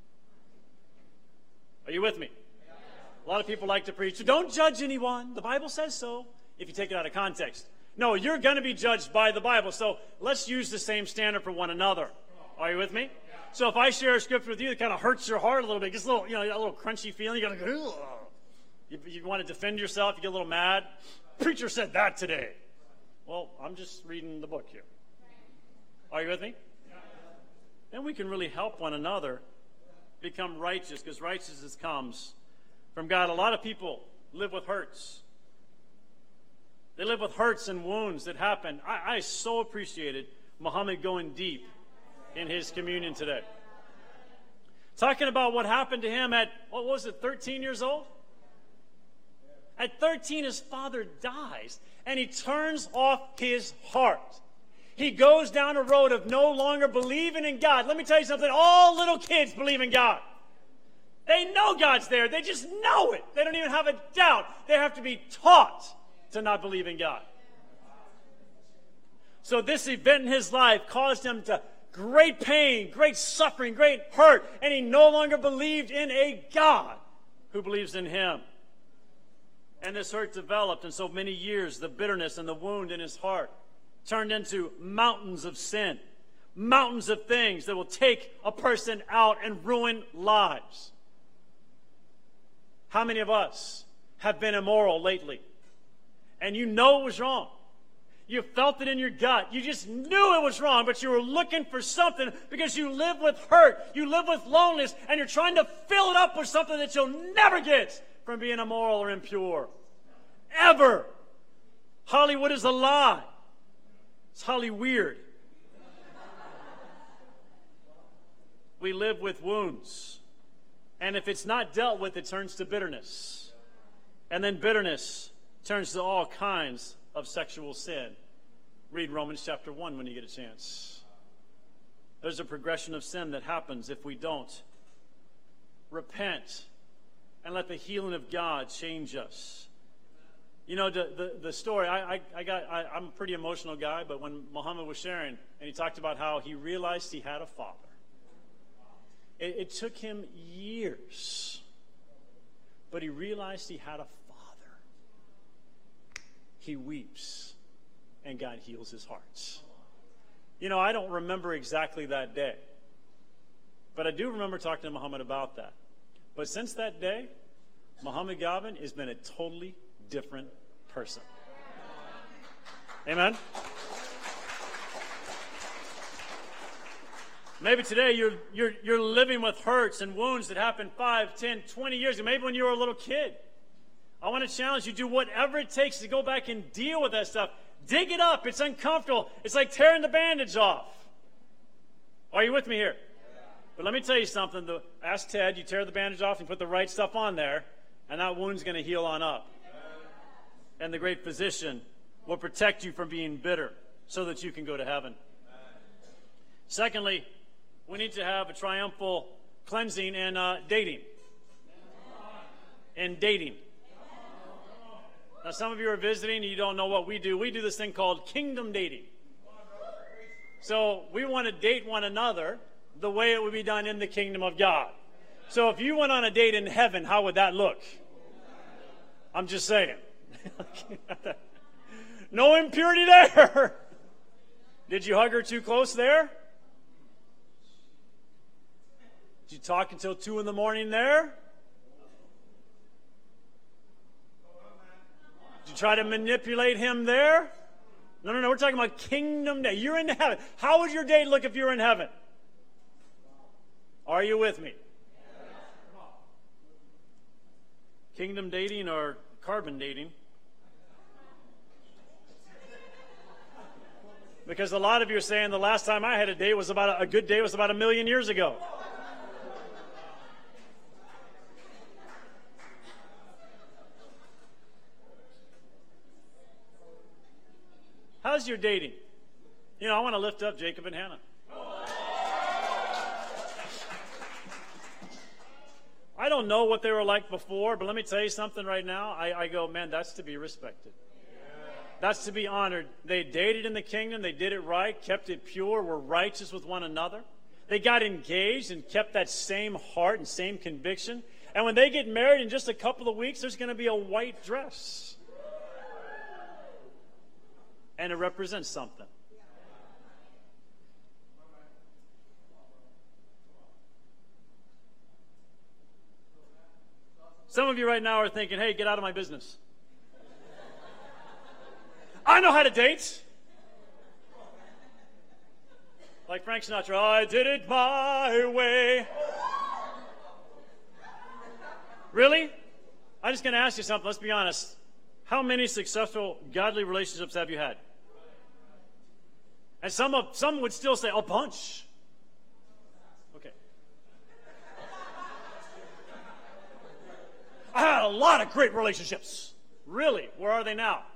Are you with me? A lot of people like to preach, don't judge anyone. The Bible says so, if you take it out of context. No, you're going to be judged by the Bible. So let's use the same standard for one another. Are you with me? So if I share a scripture with you that kind of hurts your heart a little bit, gets a little, a little crunchy feeling, you're going to go, you want to defend yourself, you get a little mad. Preacher said that today. Well, I'm just reading the book here. Are you with me? Then we can really help one another become righteous, because righteousness comes from God. A lot of people live with hurts. They live with hurts and wounds that happen. I so appreciated Muhammad going deep in his communion today. Talking about what happened to him at, 13 years old? At 13, his father dies, and he turns off his heart. He goes down a road of no longer believing in God. Let me tell you something. All little kids believe in God. They know God's there. They just know it. They don't even have a doubt. They have to be taught to not believe in God. So this event in his life caused him to great pain, great suffering, great hurt, and he no longer believed in a God who believes in him. And this hurt developed, and so many years, the bitterness and the wound in his heart turned into mountains of sin, mountains of things that will take a person out and ruin lives. How many of us have been immoral lately? And you know it was wrong. You felt it in your gut. You just knew it was wrong, but you were looking for something because you live with hurt. You live with loneliness, and you're trying to fill it up with something that you'll never get from being immoral or impure. Ever. Hollywood is a lie. It's Holly weird. We live with wounds. And if it's not dealt with, it turns to bitterness. And then bitterness turns to all kinds of sexual sin. Read Romans chapter 1 when you get a chance. There's a progression of sin that happens if we don't repent and let the healing of God change us. You know, the story, I'm a pretty emotional guy, but when Muhammad was sharing, and he talked about how he realized he had a father. It took him years, but he realized he had a father. He weeps, and God heals his heart. You know, I don't remember exactly that day, but I do remember talking to Muhammad about that. But since that day, Muhammad Gavin has been a totally different person. Amen? Maybe today you're living with hurts and wounds that happened 5, 10, 20 years ago, maybe when you were a little kid. I want to challenge you, do whatever it takes to go back and deal with that stuff. Dig it up. It's uncomfortable. It's like tearing the bandage off. Are you with me here? But let me tell you something. Ask Ted, you tear the bandage off and put the right stuff on there, and that wound's going to heal on up. And the great physician will protect you from being bitter so that you can go to heaven. Secondly, we need to have a triumphal cleansing in dating. In dating. Now, some of you are visiting and you don't know what we do. We do this thing called kingdom dating. So we want to date one another the way it would be done in the kingdom of God. So if you went on a date in heaven, how would that look? I'm just saying. No impurity there. Did you hug her too close there? Did you talk until 2 in the morning there? Did you try to manipulate him there? No, we're talking about kingdom day. You're in heaven. How would your date look if you were in heaven? Are you with me? Kingdom dating or carbon dating? Because a lot of you are saying the last time I had a date was about a good day was about 1 million years ago. How's your dating? You know, I want to lift up Jacob and Hannah. I don't know what they were like before, but let me tell you something right now. I go, man, that's to be respected. That's to be honored. They dated in the kingdom. They did it right, kept it pure, were righteous with one another. They got engaged and kept that same heart and same conviction. And when they get married in just a couple of weeks, there's going to be a white dress. And it represents something. Some of you right now are thinking, hey, get out of my business. I know how to date. Like Frank Sinatra, I did it my way. Really? I'm just going to ask you something. Let's be honest. How many successful, godly relationships have you had? And some would still say, a bunch. Okay. I had a lot of great relationships. Really? Where are they now?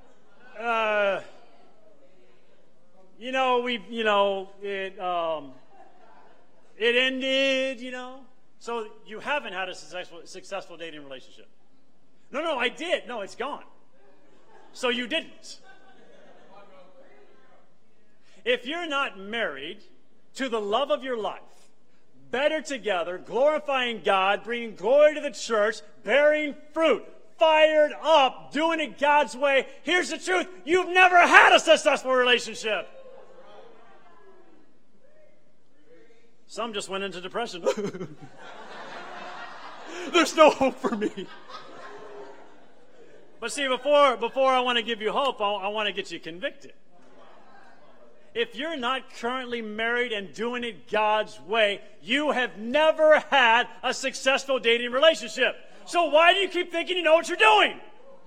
It ended, So you haven't had a successful dating relationship. No, I did. No, it's gone. So you didn't. If you're not married to the love of your life, better together, glorifying God, bringing glory to the church, bearing fruit, fired up, doing it God's way, here's the truth. You've never had a successful relationship. Some just went into depression. There's no hope for me. But see, before I want to give you hope, I want to get you convicted. If you're not currently married and doing it God's way, you have never had a successful dating relationship. So why do you keep thinking you know what you're doing?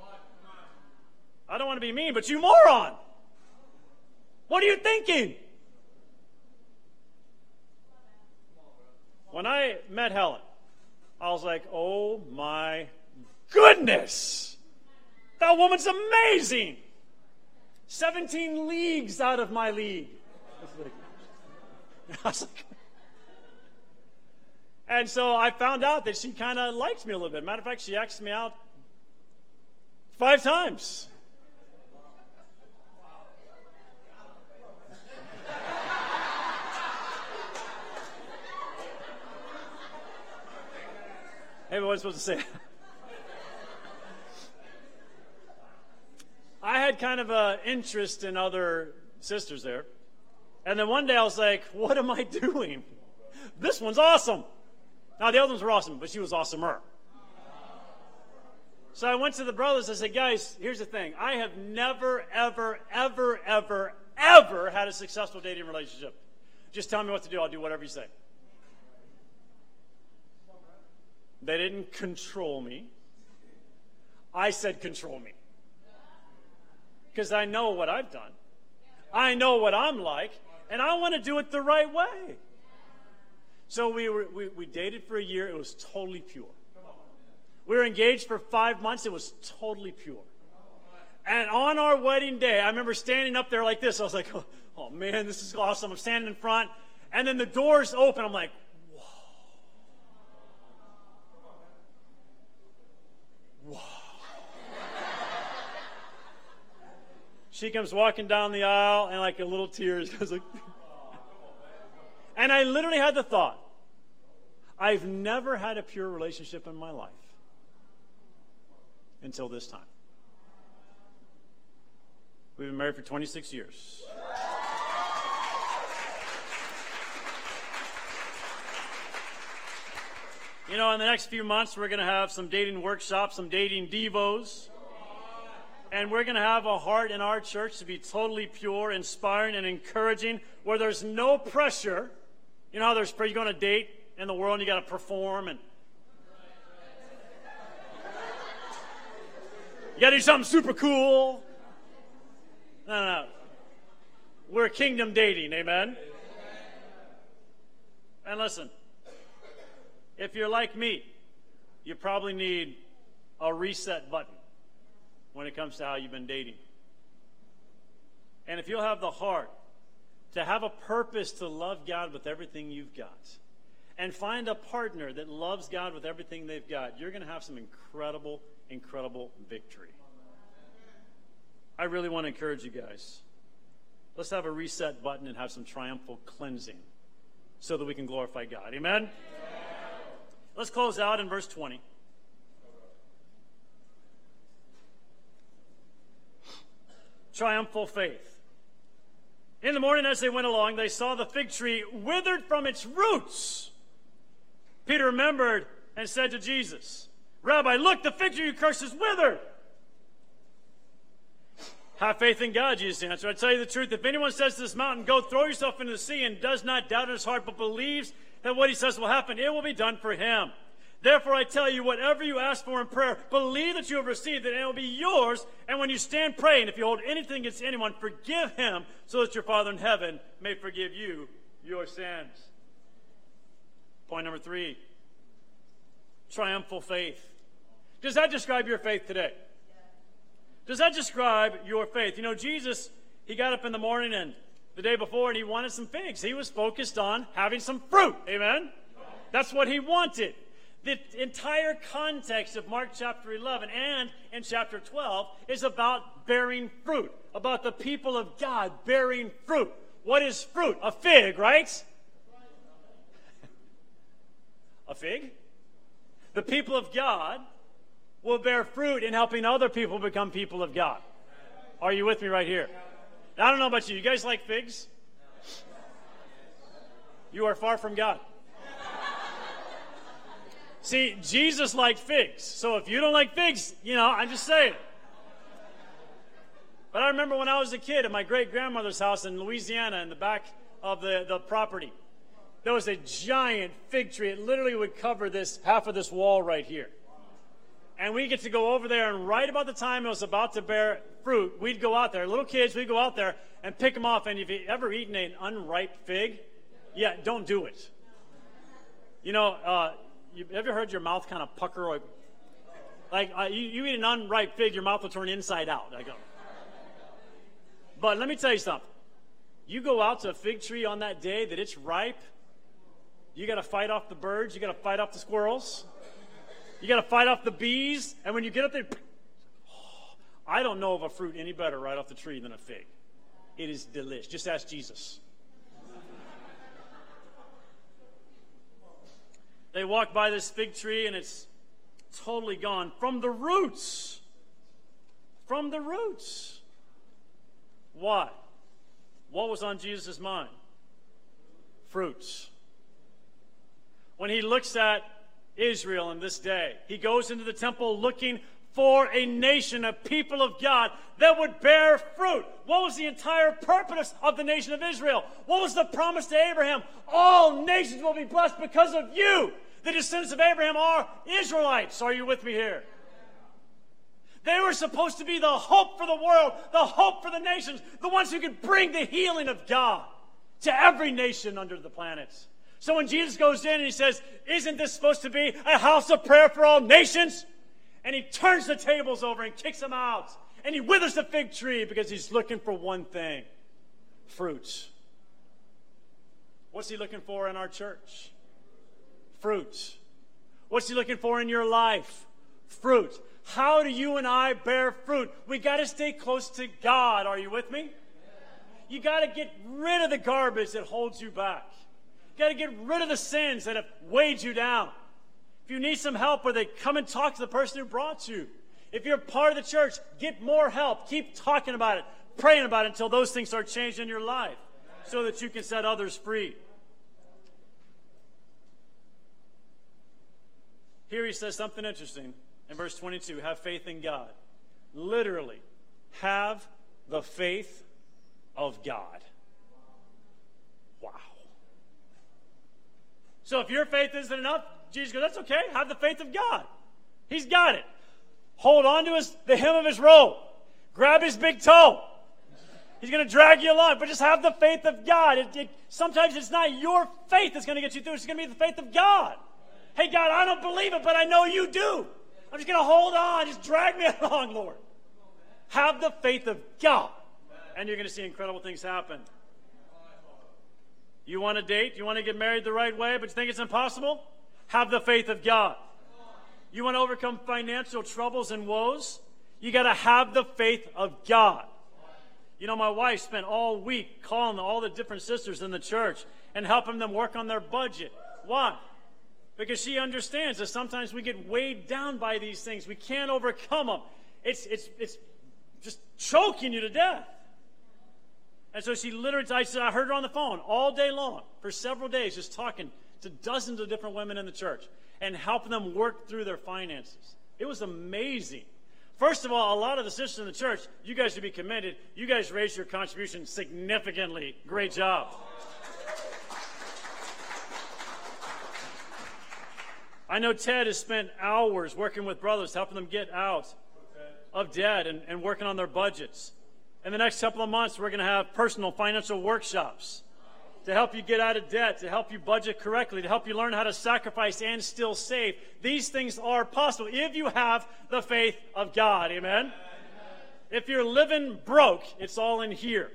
I don't want to be mean, but you moron. What are you thinking? When I met Helen, I was like, oh my goodness. That woman's amazing. 17 leagues out of my league. I was like, and so I found out that she kind of likes me a little bit. Matter of fact, she asked me out 5 times. Hey, what was I supposed to say? I had kind of an interest in other sisters there. And then one day I was like, what am I doing? This one's awesome. Now, the other ones were awesome, but she was awesomer. So I went to the brothers. I said, guys, here's the thing. I have never, ever, ever, ever, ever had a successful dating relationship. Just tell me what to do. I'll do whatever you say. They didn't control me. I said control me. Because I know what I've done. I know what I'm like. And I want to do it the right way. So we dated for a year. It was totally pure. We were engaged for 5 months. It was totally pure. And on our wedding day, I remember standing up there like this. I was like, oh man, this is awesome. I'm standing in front. And then the doors open. I'm like, whoa. Whoa. She comes walking down the aisle and like a little tears. I was like, and I literally had the thought, I've never had a pure relationship in my life until this time. We've been married for 26 years. In the next few months, we're going to have some dating workshops, some dating devos. And we're going to have a heart in our church to be totally pure, inspiring, and encouraging, where there's no pressure. You know how there's pressure? You go on a date in the world and you got to perform and you got to do something super cool. No. We're kingdom dating, amen? And listen, if you're like me, you probably need a reset button when it comes to how you've been dating. And if you'll have the heart to have a purpose to love God with everything you've got, and find a partner that loves God with everything they've got, you're going to have some incredible, incredible victory. I really want to encourage you guys. Let's have a reset button and have some triumphal cleansing so that we can glorify God. Amen? Let's close out in verse 20. Triumphal faith. In the morning as they went along, they saw the fig tree withered from its roots. Peter remembered and said to Jesus, Rabbi, look, the fig tree you cursed is withered. Have faith in God, Jesus answered. I tell you the truth, if anyone says to this mountain, go throw yourself into the sea, and does not doubt in his heart, but believes that what he says will happen, it will be done for him. Therefore, I tell you, whatever you ask for in prayer, believe that you have received it, and it will be yours. And when you stand praying, if you hold anything against anyone, forgive him, so that your Father in heaven may forgive you your sins. Point number 3, triumphal faith. Does that describe your faith today? Does that describe your faith? You know, Jesus, he got up in the morning and the day before, and he wanted some figs. He was focused on having some fruit. Amen? That's what he wanted. The entire context of Mark chapter 11 and in chapter 12 is about bearing fruit, about the people of God bearing fruit. What is fruit? A fig, right? A fig? The people of God will bear fruit in helping other people become people of God. Are you with me right here? Now, I don't know about you. You guys like figs? You are far from God. See, Jesus liked figs. So if you don't like figs, you know, I'm just saying. But I remember when I was a kid at my great-grandmother's house in Louisiana in the back of the property, there was a giant fig tree. It literally would cover this half of this wall right here. And we get to go over there, and right about the time it was about to bear fruit, we'd go out there. Little kids, we'd go out there and pick them off. And if you've ever eaten an unripe fig, yeah, don't do it. You know, have you heard your mouth kind of pucker? You eat an unripe fig, your mouth will turn inside out. But let me tell you something. You go out to a fig tree on that day that it's ripe, you got to fight off the birds, you got to fight off the squirrels, you got to fight off the bees, and when you get up there, I don't know of a fruit any better right off the tree than a fig. It is delicious. Just ask Jesus. They walk by this fig tree, and it's totally gone from the roots. From the roots. Why? What was on Jesus' mind? Fruits. When he looks at Israel in this day, he goes into the temple looking for a nation, a people of God that would bear fruit. What was the entire purpose of the nation of Israel? What was the promise to Abraham? All nations will be blessed because of you. The descendants of Abraham are Israelites. Are you with me here? They were supposed to be the hope for the world, the hope for the nations, the ones who could bring the healing of God to every nation under the planet. So when Jesus goes in and he says, isn't this supposed to be a house of prayer for all nations? And he turns the tables over and kicks them out. And he withers the fig tree because he's looking for one thing: fruit. What's he looking for in our church? Fruit. What's he looking for in your life? Fruit. How do you and I bear fruit? We got to stay close to God. Are you with me? You got to get rid of the garbage that holds you back. You got to get rid of the sins that have weighed you down. If you need some help, where they come and talk to the person who brought you. If you're part of the church, get more help. Keep talking about it, praying about it until those things start changing in your life so that you can set others free. Here he says something interesting in verse 22. Have faith in God. Literally, have the faith of God. Wow. So if your faith isn't enough, Jesus goes, that's okay. Have the faith of God. He's got it. Hold on to the hem of his robe. Grab his big toe. He's going to drag you along, but just have the faith of God. Sometimes it's not your faith that's going to get you through. It's going to be the faith of God. Hey, God, I don't believe it, but I know you do. I'm just going to hold on. Just drag me along, Lord. Have the faith of God, and you're going to see incredible things happen. You want to date? You want to get married the right way, but you think it's impossible? Have the faith of God. You want to overcome financial troubles and woes? You got to have the faith of God. You know, my wife spent all week calling all the different sisters in the church and helping them work on their budget. Why? Because she understands that sometimes we get weighed down by these things. We can't overcome them. It's just choking you to death. And so she literally, I heard her on the phone all day long for several days, just talking to dozens of different women in the church and helping them work through their finances. It was amazing. First of all, a lot of the sisters in the church, you guys should be commended. You guys raised your contribution significantly. Great job. I know Ted has spent hours working with brothers, helping them get out of debt and working on their budgets. In the next couple of months, we're going to have personal financial workshops to help you get out of debt, to help you budget correctly, to help you learn how to sacrifice and still save. These things are possible if you have the faith of God. Amen? If you're living broke, it's all in here.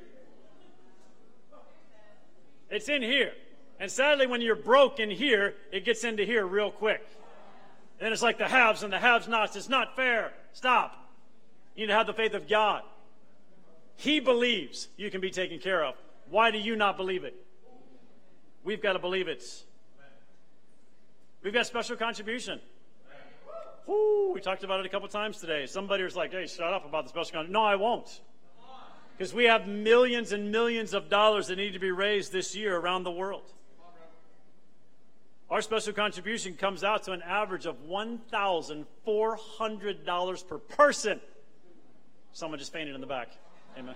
It's in here. And sadly, when you're broke in here, it gets into here real quick. And it's like the haves and the have-nots. It's not fair. Stop. You need to have the faith of God. He believes you can be taken care of. Why do you not believe it? We've got to believe it. We've got special contribution. Woo, we talked about it a couple times today. Somebody was like, hey, shut up about the special contribution. No, I won't. Because we have millions and millions of dollars that need to be raised this year around the world. Our special contribution comes out to an average of $1,400 per person. Someone just fainted in the back. Amen.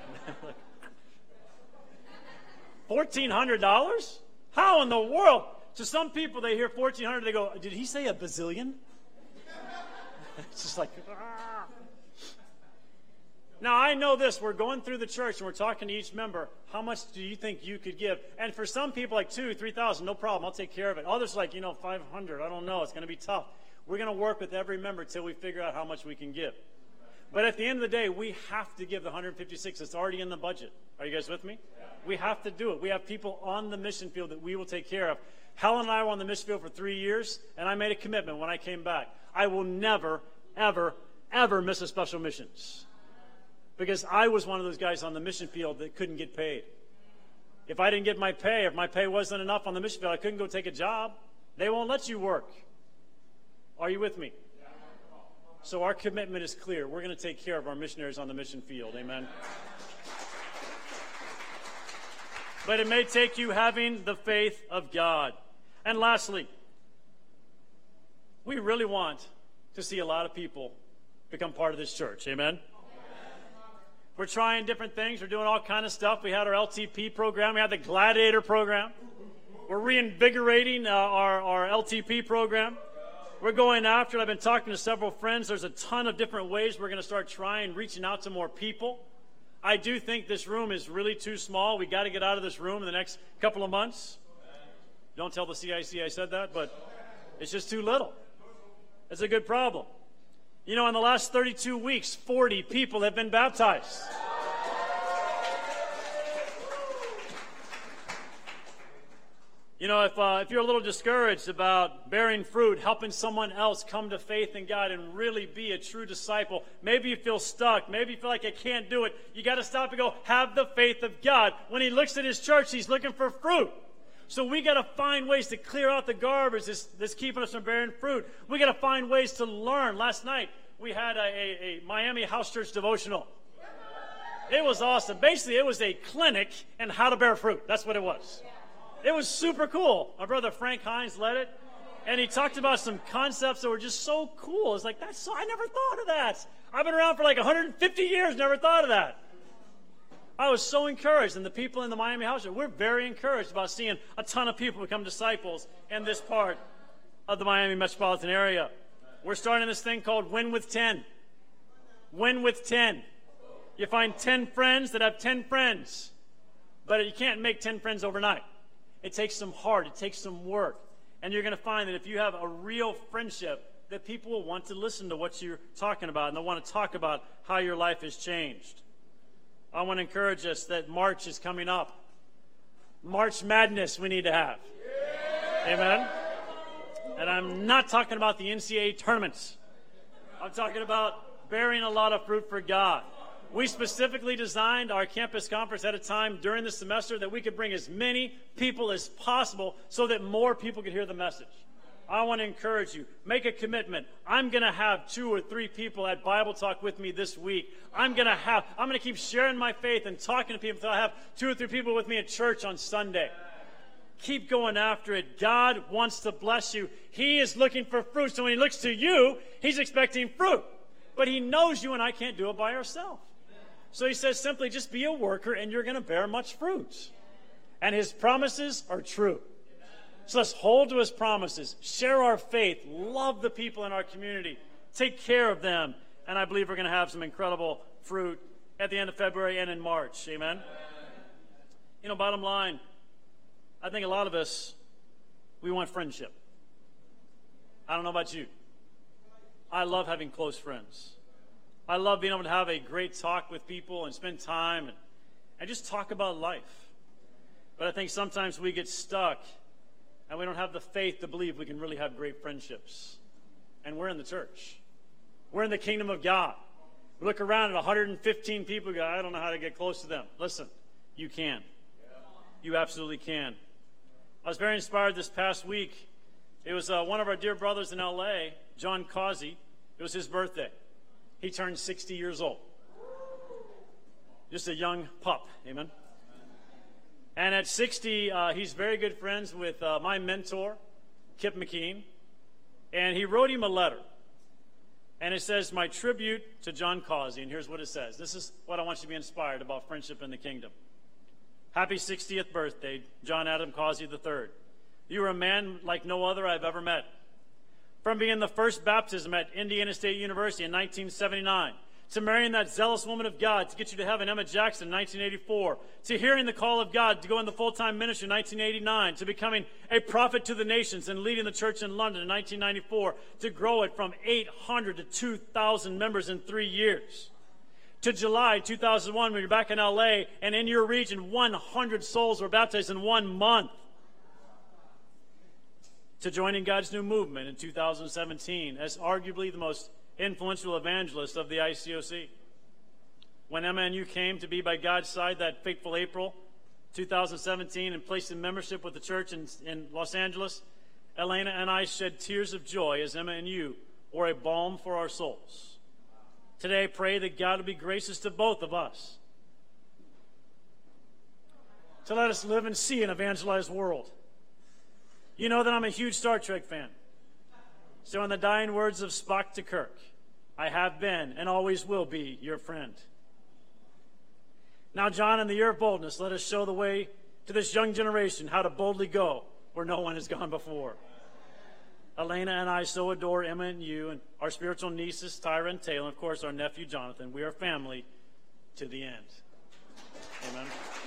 $1,400? How in the world? To some people, they hear $1,400, they go, did he say a bazillion? It's just like, ah. Now, I know this. We're going through the church, and we're talking to each member. How much do you think you could give? And for some people, like $2,000, $3,000, no problem. I'll take care of it. Others like, $500. I don't know. It's going to be tough. We're going to work with every member until we figure out how much we can give. But at the end of the day, we have to give the $156. It's already in the budget. Are you guys with me? Yeah. We have to do it. We have people on the mission field that we will take care of. Helen and I were on the mission field for 3 years, and I made a commitment when I came back. I will never, ever, ever miss a special missions. Because I was one of those guys on the mission field that couldn't get paid. If I didn't get my pay, if my pay wasn't enough on the mission field, I couldn't go take a job. They won't let you work. Are you with me? So our commitment is clear. We're going to take care of our missionaries on the mission field. Amen. But it may take you having the faith of God. And lastly, we really want to see a lot of people become part of this church. Amen. We're trying different things. We're doing all kind of stuff. We had our LTP program. We had the Gladiator program. We're reinvigorating our LTP program. We're going after it. I've been talking to several friends. There's a ton of different ways we're going to start trying, reaching out to more people. I do think this room is really too small. We got to get out of this room in the next couple of months. Don't tell the CIC I said that, but it's just too little. It's a good problem. In the last 32 weeks, 40 people have been baptized. If you're a little discouraged about bearing fruit, helping someone else come to faith in God and really be a true disciple, maybe you feel stuck, maybe you feel like I can't do it, you got to stop and go, have the faith of God. When he looks at his church, he's looking for fruit. So we got to find ways to clear out the garbage that's keeping us from bearing fruit. We got to find ways to learn. Last night, we had a Miami House Church devotional. It was awesome. Basically, it was a clinic in how to bear fruit. That's what it was. It was super cool. My brother Frank Hines led it, and he talked about some concepts that were just so cool. It's like, I never thought of that. I've been around for like 150 years, never thought of that. I was so encouraged, and the people in the Miami House Church, we're very encouraged about seeing a ton of people become disciples in this part of the Miami metropolitan area. We're starting this thing called Win with 10. Win with 10. You find 10 friends that have 10 friends, but you can't make 10 friends overnight. It takes some heart. It takes some work. And you're going to find that if you have a real friendship, that people will want to listen to what you're talking about, and they'll want to talk about how your life has changed. I want to encourage us that March is coming up. March Madness we need to have. Amen? And I'm not talking about the NCAA tournaments. I'm talking about bearing a lot of fruit for God. We specifically designed our campus conference at a time during the semester that we could bring as many people as possible so that more people could hear the message. I want to encourage you. Make a commitment. I'm going to have 2 or 3 people at Bible Talk with me this week. I'm going to keep sharing my faith and talking to people until I have 2 or 3 people with me at church on Sunday. Keep going after it. God wants to bless you. He is looking for fruit. So when he looks to you, he's expecting fruit. But he knows you and I can't do it by ourselves. So he says simply, just be a worker and you're going to bear much fruit. And his promises are true. So let's hold to his promises, share our faith, love the people in our community, take care of them, and I believe we're going to have some incredible fruit at the end of February and in March. Amen? You know, bottom line, I think a lot of us, we want friendship. I don't know about you. I love having close friends. I love being able to have a great talk with people and spend time and just talk about life. But I think sometimes we get stuck and we don't have the faith to believe we can really have great friendships. And we're in the church. We're in the kingdom of God. We look around at 115 people and go, I don't know how to get close to them. Listen, you can. You absolutely can. I was very inspired this past week. It was one of our dear brothers in L.A., John Causey. It was his birthday. He turned 60 years old. Just a young pup. Amen. And at 60, he's very good friends with my mentor, Kip McKean. And he wrote him a letter. And it says, my tribute to John Causey. And here's what it says. This is what I want you to be inspired about friendship in the kingdom. Happy 60th birthday, John Adam Causey III. You are a man like no other I've ever met. From being the first baptism at Indiana State University in 1979, to marrying that zealous woman of God to get you to heaven, Emma Jackson, in 1984, to hearing the call of God to go in the full-time ministry in 1989, to becoming a prophet to the nations and leading the church in London in 1994, to grow it from 800 to 2,000 members in 3 years. To July 2001, when you're back in L.A., and in your region, 100 souls were baptized in 1 month. To joining God's new movement in 2017 as arguably the most influential evangelist of the ICOC. When Emma and you came to be by God's side that fateful April 2017 and placed in membership with the church in Los Angeles, Elena and I shed tears of joy as Emma and you were a balm for our souls. Today, I pray that God will be gracious to both of us to let us live and see an evangelized world. You know that I'm a huge Star Trek fan. So in the dying words of Spock to Kirk, I have been and always will be your friend. Now, John, in the year of boldness, let us show the way to this young generation how to boldly go where no one has gone before. Elena and I so adore Emma and you and our spiritual nieces, Tyra and Taylor, and of course our nephew, Jonathan. We are family to the end. Amen.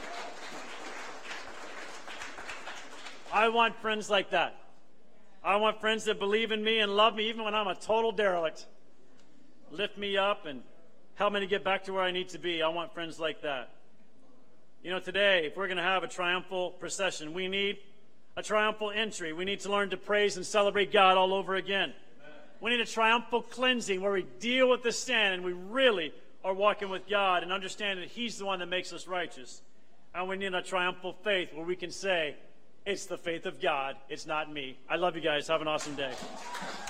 I want friends like that. I want friends that believe in me and love me even when I'm a total derelict. Lift me up and help me to get back to where I need to be. I want friends like that. You know, today, if we're going to have a triumphal procession, we need a triumphal entry. We need to learn to praise and celebrate God all over again. Amen. We need a triumphal cleansing where we deal with the sin and we really are walking with God and understand that He's the one that makes us righteous. And we need a triumphal faith where we can say, it's the faith of God. It's not me. I love you guys. Have an awesome day.